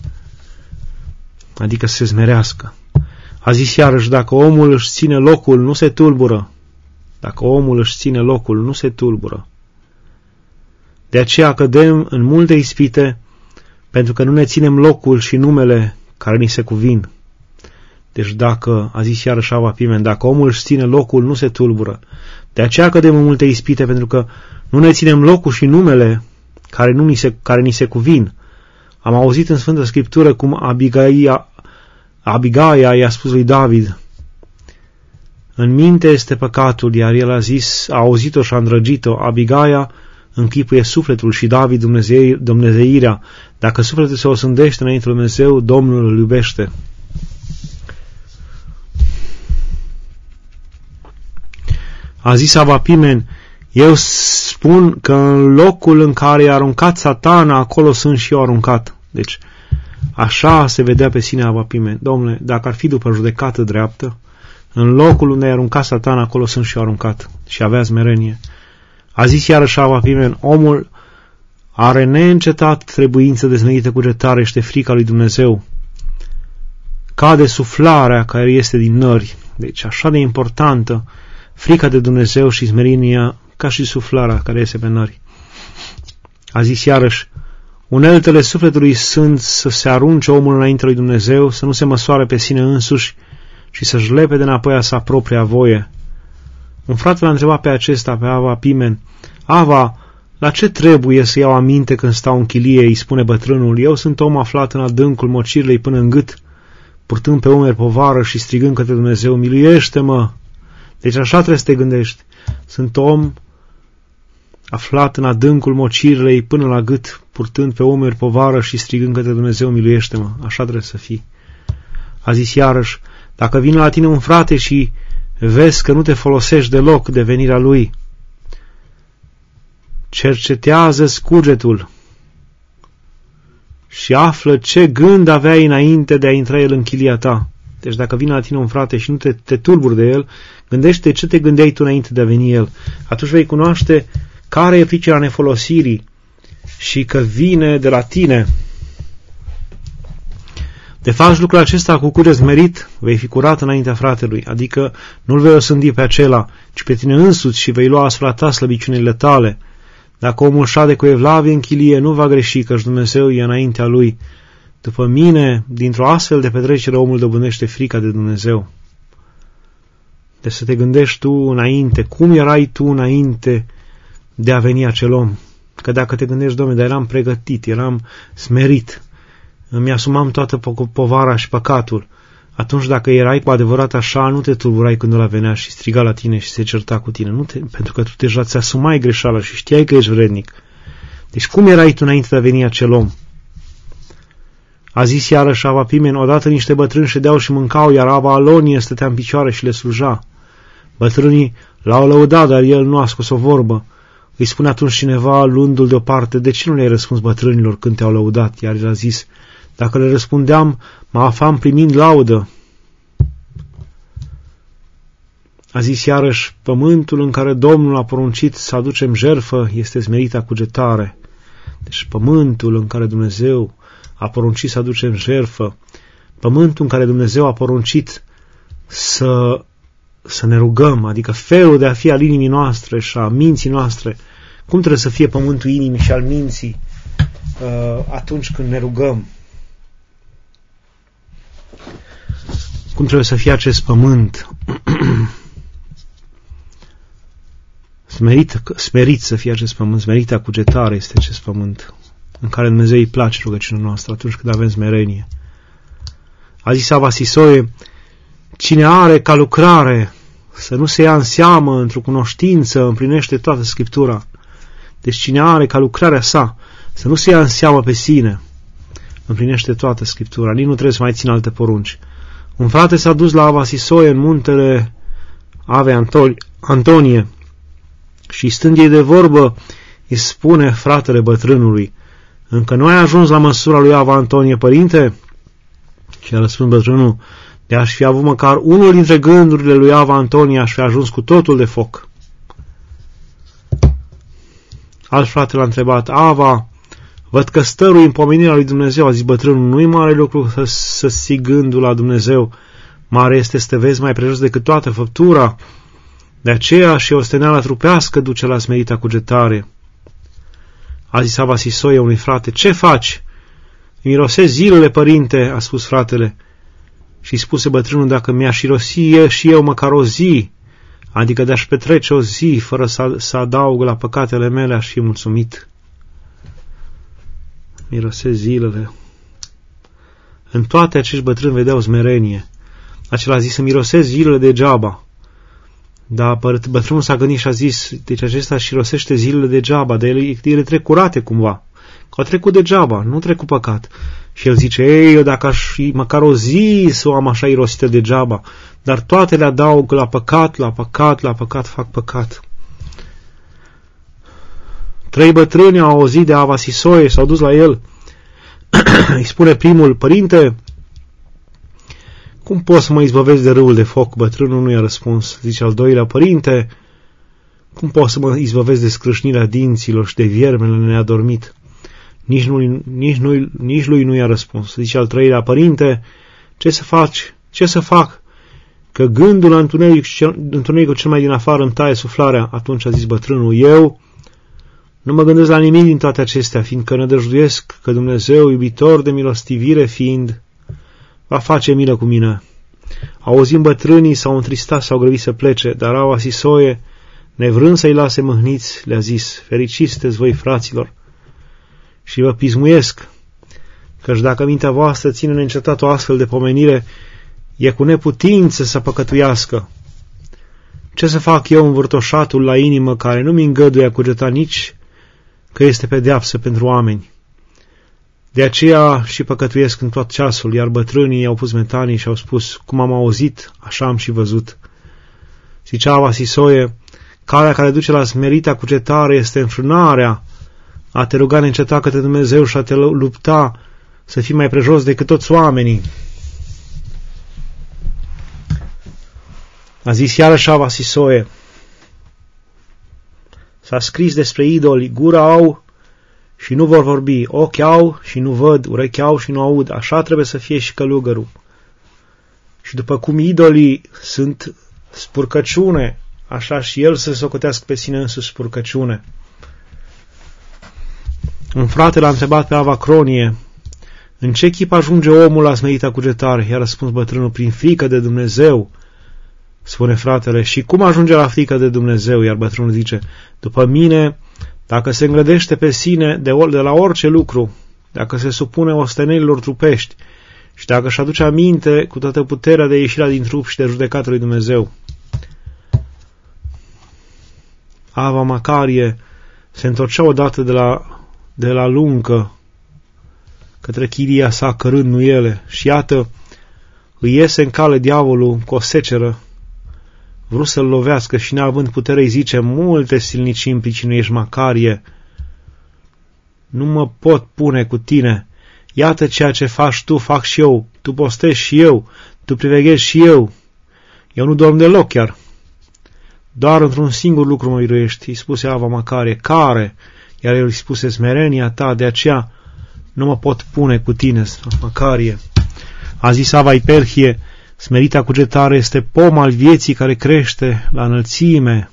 adică să se smerească. A zis iarăși, dacă omul își ține locul, nu se tulbură, Dacă omul își ține locul, nu se tulbură. De aceea cădem în multe ispite, pentru că nu ne ținem locul și numele care ni se cuvin. Deci dacă, a zis iarăși Ava Pimen, dacă omul își ține locul, nu se tulbură. De aceea cădem în multe ispite, pentru că nu ne ținem locul și numele care, nu ni, se, care ni se cuvin. Am auzit în Sfântă Scriptură cum Abigaia, Abigaia i-a spus lui David: în minte este păcatul, iar el a zis, a auzit-o și a îndrăgit-o. Abigaia închipuie sufletul și David Dumnezei, Dumnezeirea. Dacă sufletul se osândește înainte lui Dumnezeu, Domnul îl iubește. A zis Ava Pimen: eu spun că în locul în care i-a aruncat Satana, acolo sunt și eu aruncat. Deci, așa se vedea pe sine Ava Pimen. Domnule, dacă ar fi după judecată dreaptă, în locul unde i-a aruncat Satana, acolo sunt și eu aruncat. Și avea smerenie. A zis iarăși Ava Pimen: omul are neîncetat trebuință de smerite cugetare și de frica lui Dumnezeu. Cade suflarea care este din nări. Deci așa de importantă frica de Dumnezeu și smerenia ca și suflarea care iese pe nări. A zis iarăși: uneltele sufletului sunt să se arunce omul înainte lui Dumnezeu, să nu se măsoare pe sine însuși și să-și lepede înapoi a sa propria voie. Un frate l-a întrebat pe acesta, pe Ava Pimen: Ava, la ce trebuie să iau aminte când stau în chilie? Îi spune bătrânul: eu sunt om aflat în adâncul mocirlei până în gât, purtând pe umeri povară și strigând către Dumnezeu: miluiește-mă! Deci așa trebuie să te gândești. Sunt om aflat în adâncul mocirlei până la gât, purtând pe umeri povară și strigând către Dumnezeu: miluiește-mă! Așa trebuie să fii. A zis iarăși: dacă vine la tine un frate și vezi că nu te folosești deloc de venirea lui, cercetează-ți cugetul și află ce gând aveai înainte de a intra el în chilia ta. Deci dacă vine la tine un frate și nu te, te tulburi de el, gândește ce te gândeai tu înainte de a veni el. Atunci vei cunoaște care e pricina nefolosirii și că vine de la tine. De faci lucrul acesta cu cuget smerit, vei fi curat înaintea fratelui, adică nu-l vei osândi pe acela, ci pe tine însuți și vei lua asupra ta slăbiciunile tale. Dacă omul șade cu evlavie în chilie, nu va greși, căci Dumnezeu e înaintea lui. După mine, dintr-o astfel de petrecere, omul dobândește frica de Dumnezeu. Deci să te gândești tu înainte, cum erai tu înainte de a veni acel om. Că dacă te gândești: Doamne, dar eram pregătit, eram smerit, îmi asumam toată povara și păcatul, atunci dacă erai cu adevărat așa, nu te tulburai când ăla venea și striga la tine și se certa cu tine, nu te, pentru că tu deja ți asumai greșeala și știai că ești vrednic. Deci cum erai tu înainte de a veni acel om? A zis iarăși Ava Pimen: odată niște bătrâni ședeau și mâncau, iar Ava Alonie stătea în picioare și le sluja. Bătrânii l-au lăudat, dar el nu a scos o vorbă. Îi spune atunci cineva, luându-l deoparte: de ce nu le-ai răspuns bătrânilor când te-au lăudat? Iar el a zis: dacă le răspundeam, mă aflam primind laudă. A zis iarăși: pământul în care Domnul a poruncit să aducem jertfă este smerita cugetare. Deci pământul în care Dumnezeu a poruncit să aducem jertfă, pământul în care Dumnezeu a poruncit să, să ne rugăm, adică felul de a fi al inimii noastre și a minții noastre, cum trebuie să fie pământul inimii și al minții uh, atunci când ne rugăm. Cum trebuie să fie acest pământ? Smerit, smerit să fie acest pământ, smerita cugetare este acest pământ în care Dumnezeu îi place rugăciunea noastră atunci când avem smerenie. A zis Ava Sisoie: cine are ca lucrare să nu se ia în seamă într-o cunoștință, împlinește toată Scriptura. Deci cine are ca lucrarea sa să nu se ia în seamă pe sine, împlinește toată Scriptura. Nici nu trebuie să mai țină alte porunci. Un frate s-a dus la Ava Sisoie în muntele Ave Antonie și stând ei de vorbă, îi spune fratele bătrânului: încă nu ai ajuns la măsura lui Ava Antonie, părinte? Și a răspuns bătrânul: de aș fi avut măcar unul dintre gândurile lui Ava Antonie, aș fi ajuns cu totul de foc. Alt frate l-a întrebat: Ava, văd că stărui în pomenirea lui Dumnezeu. A zis bătrânul: nu-i mare lucru să, să ții gândul la Dumnezeu, mare este să te vezi mai presus decât toată făptura. De aceea și osteneala trupească duce la smerita cugetare. A zis Ava Sisoie unui frate, ce faci? Mirosezi zilele, părinte, a spus fratele. Și spuse bătrânul, dacă mi-aș irosi și eu măcar o zi, adică de-aș petrece o zi fără să, să adaug la păcatele mele, aș fi mulțumit. Mirosezi zilele. În toate acești bătrâni vedeau smerenie. Acela a zis să mirosezi zilele degeaba. Dar bătrânul s-a gândit și a zis, deci acesta își irosește zilele degeaba, dar ele, ele trec curate cumva. Că au trecut degeaba, nu trec cu păcat. Și el zice, ei, eu dacă aș fi măcar o zi să o am așa irosită degeaba, dar toate le adaug la păcat, la păcat, la păcat, fac păcat. Trei bătrâni au auzit de Ava Sisoie, s-au dus la el. Îi spune primul, părinte, cum poți să mă izbăvesc de râul de foc? Bătrânul nu i-a răspuns. Zice al doilea, părinte, cum poți să mă izbăvesc de scrâșnirea dinților și de viermele neadormit? Nici, nu, nici, nu, nici lui nu i-a răspuns. Zice al treilea, părinte, ce să faci? Ce să fac? Că gândul la întuneric, întunericul cel mai din afară îmi taie suflarea. Atunci a zis bătrânul, eu nu mă gândesc la nimic din toate acestea, fiindcă nădăjduiesc că Dumnezeu, iubitor de milostivire fiind, va face milă cu mine. Auzind bătrânii, s-au întristat, s-au grăbit să plece, dar Ava Sisoie, nevrând să-i lase mâhniți, le-a zis, fericiți sunteți voi, fraților, și vă pismuiesc, căci dacă mintea voastră ține neîncetat o astfel de pomenire, e cu neputință să păcătuiască. Ce să fac eu, învârtoșatul la inimă, care nu-mi îngăduie a cugeta nici că este pedeapsă pentru oameni? De aceea și păcătuiesc în tot ceasul, iar bătrânii i-au pus metanii și au spus, cum am auzit, așa am și văzut. Zicea Ava Sisoie, calea care duce la smerita cugetare este înfrânarea, a te ruga neîncetat către Dumnezeu și a te lupta să fii mai prejos decât toți oamenii. A zis iarăși Ava Sisoie, s-a scris despre idoli, gura au și nu vor vorbi, ochi au și nu văd, urechi au și nu aud, așa trebuie să fie și călugărul. Și după cum idolii sunt spurcăciune, așa și el să socotească pe sine însuși spurcăciune. Un frate l-a întrebat pe Ava Cronie, în ce chip ajunge omul la smerita cugetare? I-a răspuns bătrânul, prin frică de Dumnezeu. Spune fratele, și cum ajunge la frică de Dumnezeu? Iar bătrânul zice, după mine, dacă se îngrădește pe sine de, de la orice lucru, dacă se supune ostenelilor trupești și dacă își aduce aminte cu toată puterea de ieșirea din trup și de judecată lui Dumnezeu. Ava Macarie se întorcea odată de la, de la luncă către chilia sa cărând nuiele și iată îi iese în cale diavolul cu o seceră, vrut să-l lovească și neavând putere îi zice, multe silnicii împricinuiești, Macarie, nu mă pot pune cu tine, iată ceea ce faci tu, fac și eu, tu postești și eu, tu priveghezi și eu, eu nu dorm deloc chiar. Doar într-un singur lucru mă biruiești, îi spuse Ava Macarie, care? Iar el îi spuse, smerenia ta, de aceea nu mă pot pune cu tine, Macarie. A zis Ava Iperhie, smerita cugetare este pom al vieții care crește la înălțime.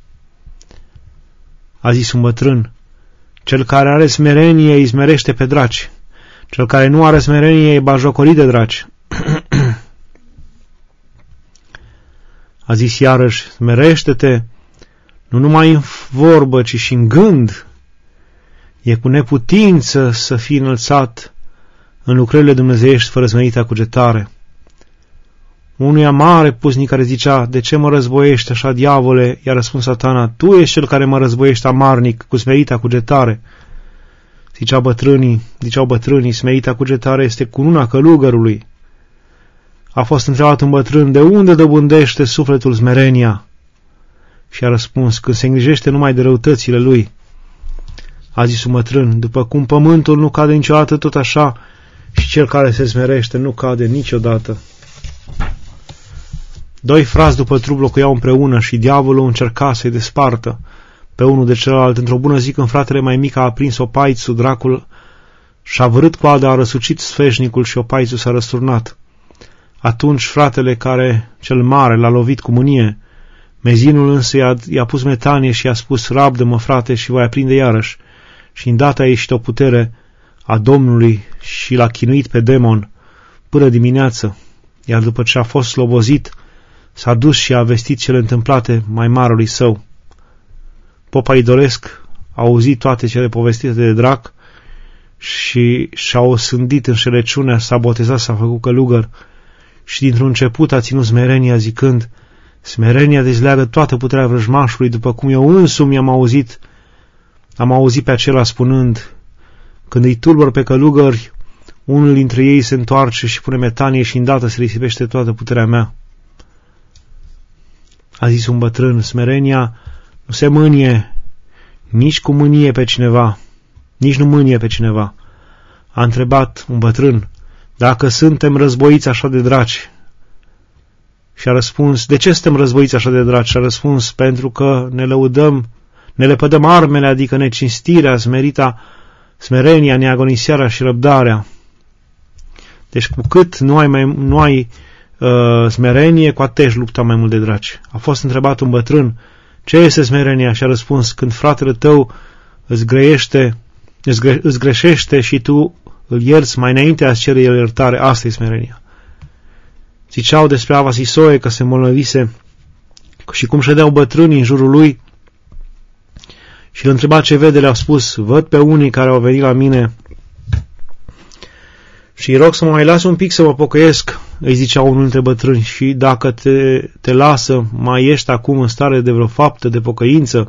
A zis un bătrân, cel care are smerenie îi smerește pe draci, cel care nu are smerenie e bajocorit de draci. A zis iarăși, smerește-te, nu numai în vorbă, ci și în gând. E cu neputință să fii înălțat în lucrările dumnezeiești fără smerita cugetare. Unuia mare pusnic care zicea, de ce mă războiești așa, diavole? I-a răspuns Satana, tu ești cel care mă războiești amarnic cu smerita cugetare. Zicea bătrânii, ziceau bătrânii, smerita cugetare este cununa călugărului. A fost întrebat un bătrân, de unde dobândește sufletul smerenia? Și a răspuns, când se îngrijește numai de răutățile lui. A zis un bătrân, după cum pământul nu cade niciodată, tot așa și cel care se smerește nu cade niciodată. Doi frați după trup locuiau împreună și diavolul încerca să-i despartă pe unul de celălalt. Într-o bună zi, când fratele mai mic a aprins opaițul, dracul și-a vărât coada, a răsucit sfeșnicul și opaițul s-a răsturnat. Atunci fratele care, cel mare, l-a lovit cu mânie, Mezinul însă i-a, i-a pus metanie și i-a spus, rabdă-mă, frate, și voi aprinde iarăși. Și îndată a ieșit o putere a Domnului și l-a chinuit pe demon până dimineață, iar după ce a fost slobozit, s-a dus și a vestit cele întâmplate mai marului său. Popa idolesc a auzit toate cele povestite de drac și și-a osândit înșelăciunea, s-a botezat, s-a făcut călugăr și dintr-un început a ținut smerenia zicând, smerenia dezleagă toată puterea vrăjmașului, după cum eu însumi am auzit, am auzit pe acela spunând, când îi tulbăr pe călugări, unul dintre ei se întoarce și pune metanie și îndată se risipește toată puterea mea. A zis un bătrân, smerenia nu se mânie nici cu mânie pe cineva, nici nu mânie pe cineva. A întrebat un bătrân, dacă suntem războiți așa de draci. Și a răspuns, de ce suntem războiți așa de draci? Și a răspuns, pentru că ne lăudăm, ne lepădăm armele, adică necinstirea, smerita, smerenia, neagonisearea și răbdarea. Deci cu cât nu ai, mai, nu ai uh, smerenie, cu atât ești lupta mai mult de draci. A fost întrebat un bătrân, ce este smerenia? Și a răspuns, când fratele tău îți greiește, îți, gre, îți greșește și tu îl ierți mai înainte a-ți cere el iertare, asta e smerenia. Ziceau despre Ava Sisoie că se îmbolnăvise și cum ședeau bătrânii în jurul lui și îl întreba ce vede, le-au spus, văd pe unii care au venit la mine și îi rog să mă mai las un pic să mă pocăiesc, îi zicea unul dintre bătrâni, și dacă te, te lasă, mai ești acum în stare de vreo faptă de pocăință?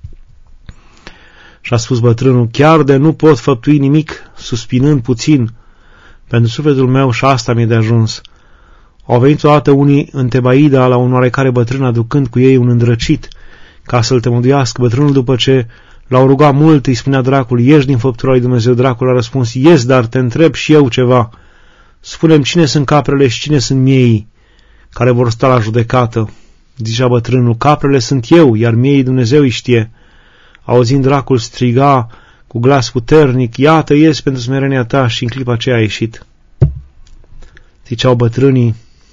Și a spus bătrânul, chiar de nu pot făptui nimic, suspinând puțin, pentru sufletul meu și asta mi-e de ajuns. Au venit odată unii în Tebaida la un oarecare bătrân aducând cu ei un îndrăcit, ca să-l temăduiască. Bătrânul, după ce l-au rugat mult, îi spunea dracul, ieși din făptura lui Dumnezeu. Dracul a răspuns, ies, dar te întreb și eu ceva. Spune-mi cine sunt caprele și cine sunt miei care vor sta la judecată. Zicea bătrânul, caprele sunt eu, iar miei Dumnezeu îi știe. Auzind dracul striga cu glas puternic, iată, ies pentru smerenia ta, și în clipa aceea a ieșit. Ziceau bătrânii,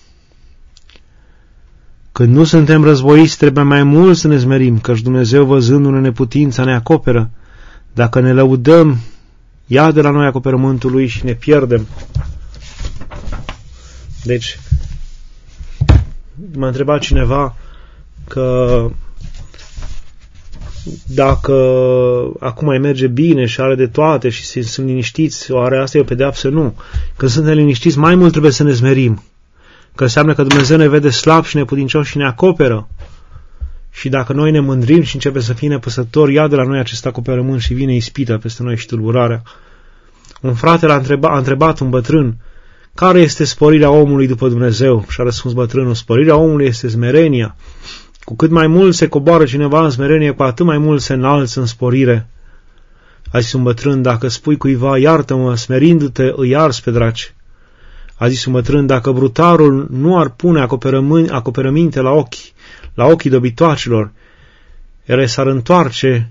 când nu suntem războiți, trebuie mai mult să ne smerim, căci Dumnezeu, văzându-ne neputința, ne acoperă. Dacă ne lăudăm, ia de la noi acoperământul lui și ne pierdem. Deci, m-a întrebat cineva că dacă acum mai merge bine și are de toate și sunt liniștiți, oare asta e o pedeapsă? Nu. Când suntem liniștiți, mai mult trebuie să ne smerim. Că înseamnă că Dumnezeu ne vede slab și neputincioși și ne acoperă. Și dacă noi ne mândrim și începem să fim nepăsători, ia de la noi acest acoperământ și vine ispita peste noi și tulburarea. Un frate l-a întrebat, a întrebat un bătrân, care este sporirea omului după Dumnezeu? Și a răspuns bătrânul, sporirea omului este smerenia. Cu cât mai mult se coboară cineva în smerenie, cu atât mai mult se înalță în sporire. A zis un bătrân, dacă spui cuiva, iartă-mă, smerindu-te, îi arzi pe draci. A zis un bătrân, dacă brutarul nu ar pune acoperăminte la ochi, la ochii dobitoacilor, ele s-ar întoarce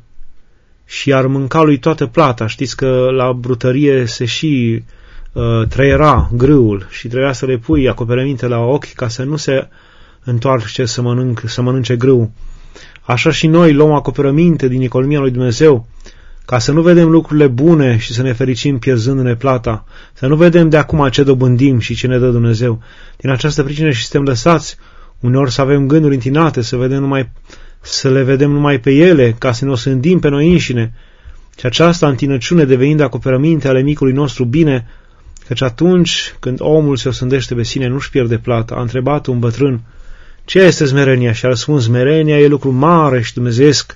și ar mânca lui toată plata. Știți că la brutărie se și uh, trăiera grâul și trebuia să le pui acoperăminte la ochi ca să nu se întoarce să, mănânc, să mănânce grâu. Așa și noi luăm acoperăminte din economia lui Dumnezeu, ca să nu vedem lucrurile bune și să ne fericim pierzându-ne plata, să nu vedem de acum ce dobândim și ce ne dă Dumnezeu. Din această pricină și suntem lăsați uneori să avem gânduri întinate, să, vedem numai, să le vedem numai pe ele, ca să ne osândim pe noi înșine. Și această întinăciune devenind acoperăminte ale micului nostru bine, căci atunci când omul se osândește pe sine, nu-și pierde plata. A întrebat un bătrân, ce este smerenia? Și a răspuns, smerenia e lucru mare și dumnezeiesc.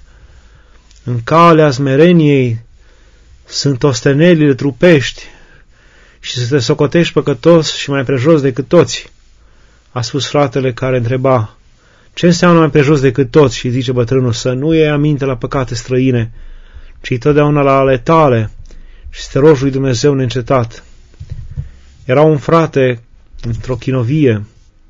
În calea smereniei sunt ostenelile trupești și să te socotești păcătos și mai prejos decât toți. A spus fratele care întreba, ce înseamnă mai prejos decât toți? Și zice bătrânul, să nu iei aminte la păcate străine, ci totdeauna la ale tale și să te rogi lui Dumnezeu neîncetat. Era un frate într-o chinovie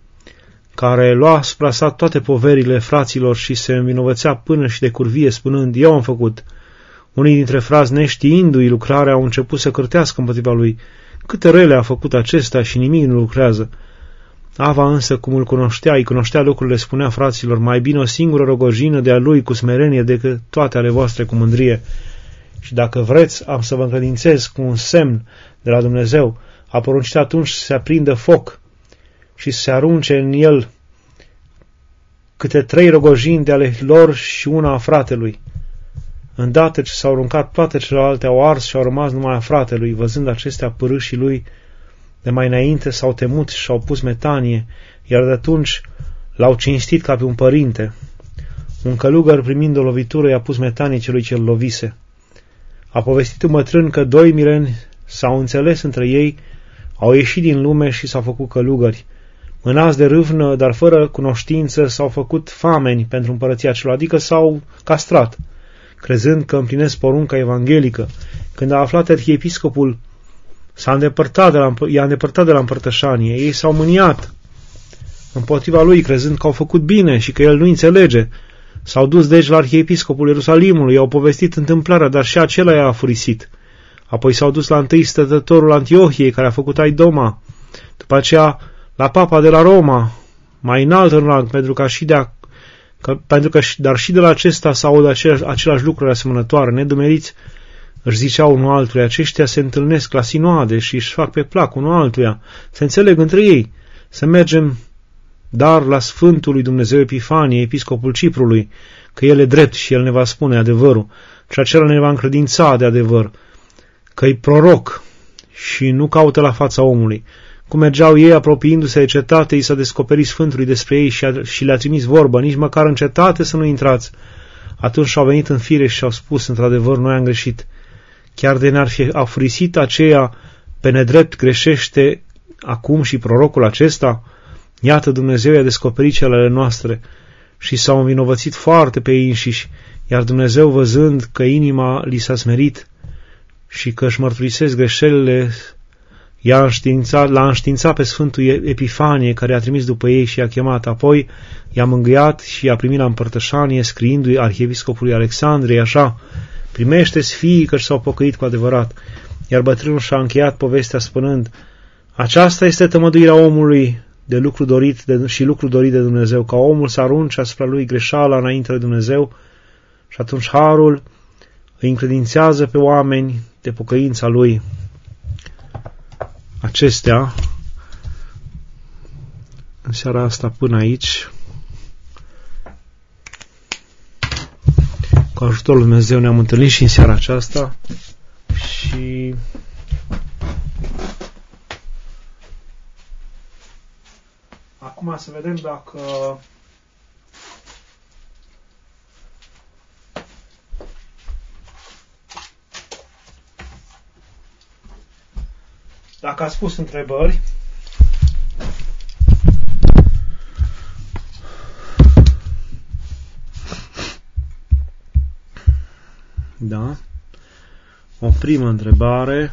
care lua asupra sa toate poverile fraților și se învinovățea până și de curvie, spunând, eu am făcut. Unii dintre frați, neștiindu-i lucrarea, au început să cârtească împotriva lui. Câte rele a făcut acesta și nimic nu lucrează. Ava însă, cum îl cunoștea, îi cunoștea lucrurile, spunea fraților, mai bine o singură rogojină de a lui cu smerenie decât toate ale voastre cu mândrie. Și dacă vreți, am să vă încredințez cu un semn de la Dumnezeu. A poruncit atunci să se aprindă foc și să se arunce în el câte trei rogojini de ale lor și una a fratelui. Îndată ce s-au aruncat, toate celelalte au ars și au rămas numai a fratelui. Văzând acestea, părâșii lui de mai înainte s-au temut și și-au pus metanie, iar de atunci l-au cinstit ca pe un părinte. Un călugăr, primind o lovitură, i-a pus metanie celui ce-l lovise. A povestit un bătrân că doi mireni s-au înțeles între ei, au ieșit din lume și s-au făcut călugări. Mânați de râvnă, dar fără cunoștință, s-au făcut fameni pentru împărăția celor, adică s-au castrat, crezând că împlinesc porunca evanghelică. Când a aflat arhiepiscopul, s-a îndepărtat de la, i-a îndepărtat de la împărtășanie. Ei s-au mâniat împotriva lui, crezând că au făcut bine și că el nu înțelege. S-au dus deci la arhiepiscopul Ierusalimului, i-au povestit întâmplarea, dar și acela i-a afurisit. Apoi s-au dus la întâi stătătorul Antiohiei, care a făcut Aidoma, după aceea la papa de la Roma, mai înalt în rang, pentru că și de a, că, pentru că, dar și de la acesta s-aud același, același lucruri asemănătoare, nedumeriți, își ziceau unul altuia, aceștia se întâlnesc la sinoade și își fac pe plac unul altuia, se înțeleg între ei, să mergem dar la Sfântul lui Dumnezeu Epifanie, episcopul Ciprului, că el e drept și el ne va spune adevărul, și acela ne va încredința de adevăr, că-i proroc și nu caută la fața omului. Cum mergeau ei, apropiindu-se de cetate, i s-a descoperit Sfântului despre ei și, a, și le-a trimis vorbă, nici măcar în cetate să nu intrați. Atunci și-au venit în fire și și-au spus, într-adevăr, noi am greșit. Chiar de ne-ar fi afurisit aceea pe nedrept, greșește acum și prorocul acesta? Iată, Dumnezeu i-a descoperit celele noastre și s-au învinovățit foarte pe ei înșiși, iar Dumnezeu, văzând că inima li s-a smerit și că își mărturisesc greșelile, i-a înștiințat, l-a înștiințat pe Sfântul Epifanie, care a trimis după ei și i-a chemat. Apoi i-a mângâiat și i-a primit la împărtășanie, scriindu-i arhiepiscopului Alexandriei așa, primește-ți fiii că s-au pocăit cu adevărat. Iar bătrânul și-a încheiat povestea spunând, aceasta este tămăduirea omului de lucru dorit de, și lucru dorit de Dumnezeu, ca omul să arunce asupra lui greșeala înainte de Dumnezeu și atunci harul îi încredințează pe oameni de pocăința lui. Acestea, în seara asta până aici, cu ajutorul lui Dumnezeu ne-am întâlnit și în seara aceasta și acum să vedem dacă dacă ați pus întrebări. Da. O primă întrebare.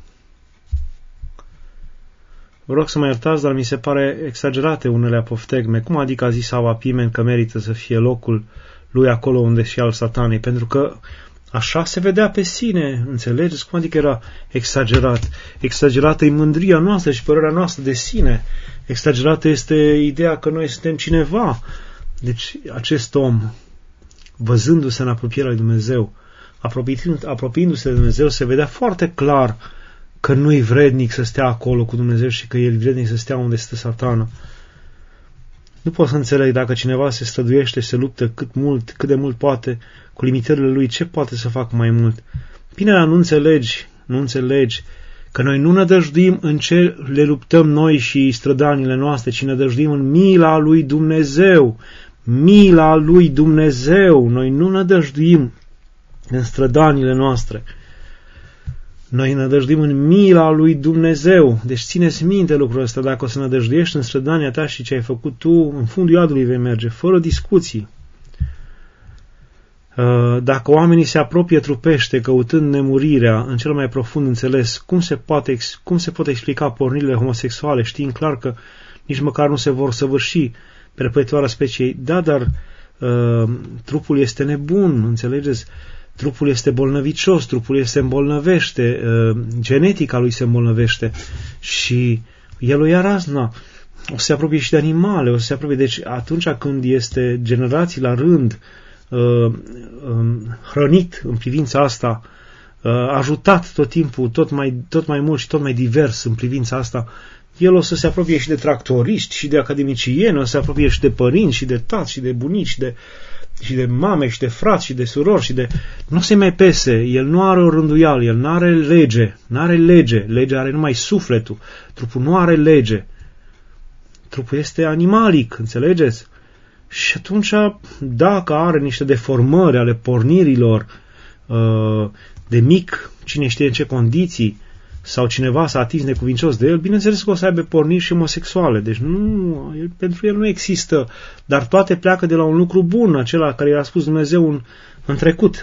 Vă rog să mă iertați, dar mi se pare exagerate unele apoftegme. Cum adică a zis Ava Pimen că merită să fie locul lui acolo unde și al satanei? Pentru că așa se vedea pe sine, înțelegeți? Cum adică era exagerat? Exagerată e mândria noastră și părerea noastră de sine. Exagerată este ideea că noi suntem cineva. Deci acest om, văzându-se în apropierea lui Dumnezeu, apropiindu-se de Dumnezeu, se vedea foarte clar că nu-i vrednic să stea acolo cu Dumnezeu și că el e vrednic să stea unde stă satana. Nu pot să înțeleg dacă cineva se străduiește și se luptă cât mult, cât de mult poate cu limitările lui, ce poate să facă mai mult. Bine, dar nu înțelegi, nu înțelegi că noi nu nădăjduim în ce le luptăm noi și strădanile noastre, ci nădăjduim în mila lui Dumnezeu. Mila lui Dumnezeu. Noi nu nădăjduim în strădanile noastre. Noi nădăjduim în mila lui Dumnezeu. Deci țineți minte lucrul ăsta. Dacă o să nădăjduiești în strădania ta și ce ai făcut tu, în fundul iadului vei merge, fără discuții. Dacă oamenii se apropie trupește, căutând nemurirea în cel mai profund înțeles, cum se, poate, cum se pot explica pornirile homosexuale, știind clar că nici măcar nu se vor săvârși perpetuarea speciei? Da, dar uh, trupul este nebun, înțelegeți? Trupul este bolnăvicios, trupul el se îmbolnăvește, uh, genetica lui se îmbolnăvește și el o ia razna. o să se apropie și de animale, o să se apropie. Deci atunci când este generații la rând uh, uh, hrănit în privința asta, uh, ajutat tot timpul, tot mai, tot mai mult și tot mai divers în privința asta, el o să se apropie și de tractoriști, și de academicieni, o să se apropie și de părinți, și de tați, și de bunici, și de, și de mame, și de frați, și de surori, și de... Nu se mai pese, el nu are o rânduială, el nu are lege, nu are lege, legea are numai sufletul, trupul nu are lege. Trupul este animalic, înțelegeți? Și atunci, dacă are niște deformări ale pornirilor, de mic, cine știe în ce condiții, sau cineva s-a atins necuvincios de el, bineînțeles că o să aibă porniri și homosexuale. Deci nu, el, pentru el nu există, dar toate pleacă de la un lucru bun, acela care i-a spus Dumnezeu în, în trecut.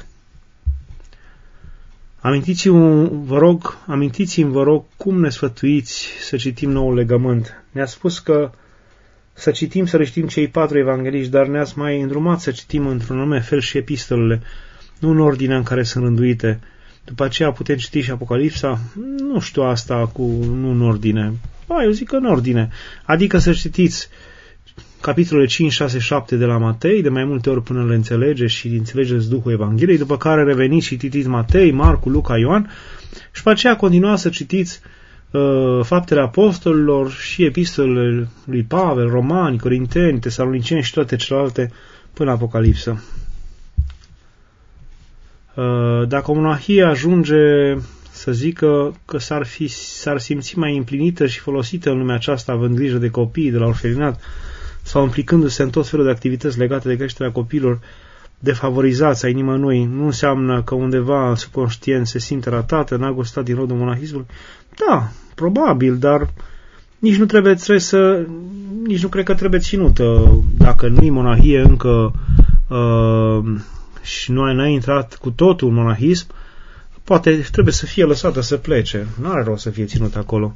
Amintiți-vă, vă rog, amintiți-mi, vă rog, cum ne sfătuiți să citim Noul Legământ. Ne-ați spus că să citim, să le citim cei patru evangeliști, dar ne-ați mai îndrumat să citim într-un anume fel și epistolele, nu în ordinea în care sunt rânduite. După aceea putem citi și Apocalipsa, nu știu asta cu nu în ordine. Ba, eu zic că în ordine. Adică să citiți capitolele cinci, șase, șapte de la Matei, de mai multe ori până le înțelegeți și înțelegeți Duhul Evangheliei, după care reveniți și citiți Matei, Marcu, Luca, Ioan și după aceea continuați să citiți uh, Faptele Apostolilor și epistolele lui Pavel, Romani, Corinteni, Tesaloniceni și toate celelalte până Apocalipsă. Dacă o monahie ajunge să zică că s-ar, fi, s-ar simți mai împlinită și folosită în lumea aceasta, având grijă de copii, de la orfelinat, sau implicându-se în tot felul de activități legate de creșterea copiilor defavorizați ai nimănui, nu înseamnă că undeva subconștient se simte ratată, n-a gustat din rodul monahismului? Da, probabil, dar nici nu trebuie, trebuie să, nici nu cred că trebuie ținută. Dacă nu-i monahie încă uh, și nu ai intrat cu totul în monahism, poate trebuie să fie lăsată să plece. Nu are rost să fie ținut acolo.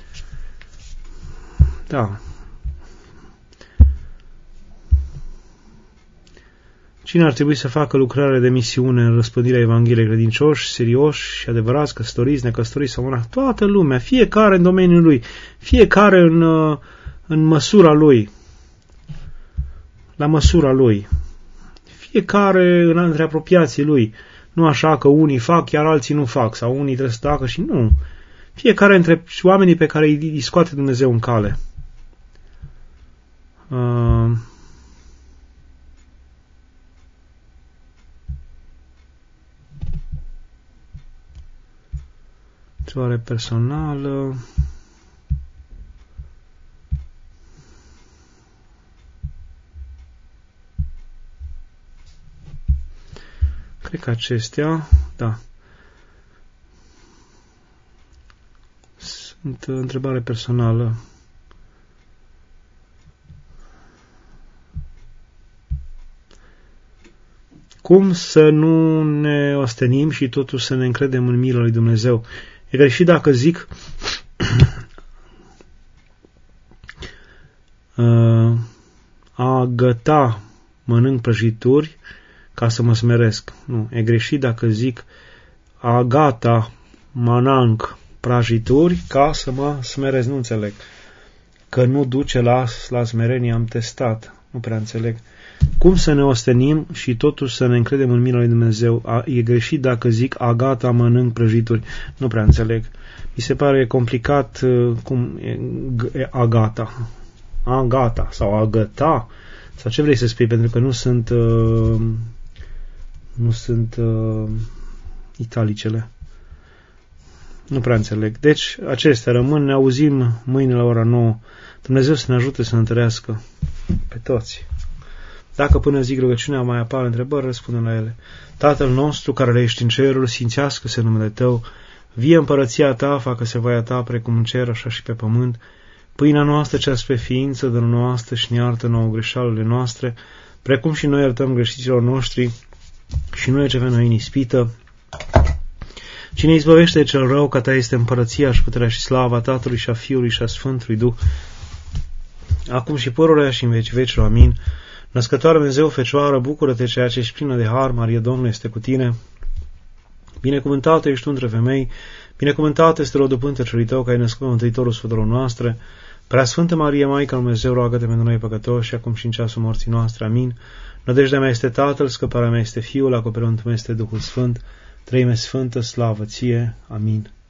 Da. Cine ar trebui să facă lucrare de misiune în răspândirea Evangheliei? Credincioși, serioși și adevărați, căsătoriți, necăsătoriți sau monah? Toată lumea, fiecare în domeniul lui, fiecare în, în măsura lui, la măsura lui. Fiecare în între apropiații lui. Nu așa că unii fac, iar alții nu fac, sau unii trebuie să tacă și nu. Fiecare între oamenii pe care îi scoate Dumnezeu în cale. Uh... Întrebare personală. Cred că acestea, da. Sunt întrebare personală. Cum să nu ne ostenim și totuși să ne încredem în mila lui Dumnezeu? E greșit dacă zic a găta mănânc prăjituri ca să mă smeresc. Nu, e greșit dacă zic a gata mănânc prăjituri ca să mă smeresc. Nu înțeleg. Că nu duce la, la smerenie, am testat. Nu prea înțeleg. Cum să ne ostenim și totuși să ne încredem în mila lui Dumnezeu? A, e greșit dacă zic a gata mănânc prăjituri. Nu prea înțeleg. Mi se pare complicat uh, cum e, e a gata. A gata sau a găta sau ce vrei să spui, pentru că nu sunt uh, nu sunt uh, italicele. Nu prea înțeleg. Deci, acestea rămân, ne auzim mâine la ora nouă. Dumnezeu să ne ajute să ne întărească pe toți. Dacă până zic rugăciunea mai apar întrebări, răspundem la ele. Tatăl nostru care ești în cerul, sfințească-se numele Tău, vie împărăția Ta, facă-se voia Ta, precum în cer, așa și pe pământ. Pâinea noastră cea spre ființă, dă-ne noastră și ne iartă nouă greșalele noastre, precum și noi iertăm greșiților noștri și nu le ce avem noi în ispită. Cine izbăvește de cel rău, ca Ta este împărăția și puterea și slava Tatălui și a Fiului și a Sfântului Duh, acum și pururea și în veci vecilor. Amin. Născătoare Dumnezeu, Fecioară, bucură-te, ceea ce ești plină de har, Maria Domnul este cu tine. Binecuvântată ești tu între femei, binecuvântată este rodul pântelui Tău, că ai născut Mântuitorul sufletelor noastre. Preasfântă Marie, Maica lui Dumnezeu, roagă-te pentru noi păcătoși, și acum și în ceasul morții noastre. Amin. Nădejdea mea este Tatăl, scăparea mea este Fiul, acoperimentul meu este Duhul Sfânt, Treime Sfântă, slavă ție. Amin.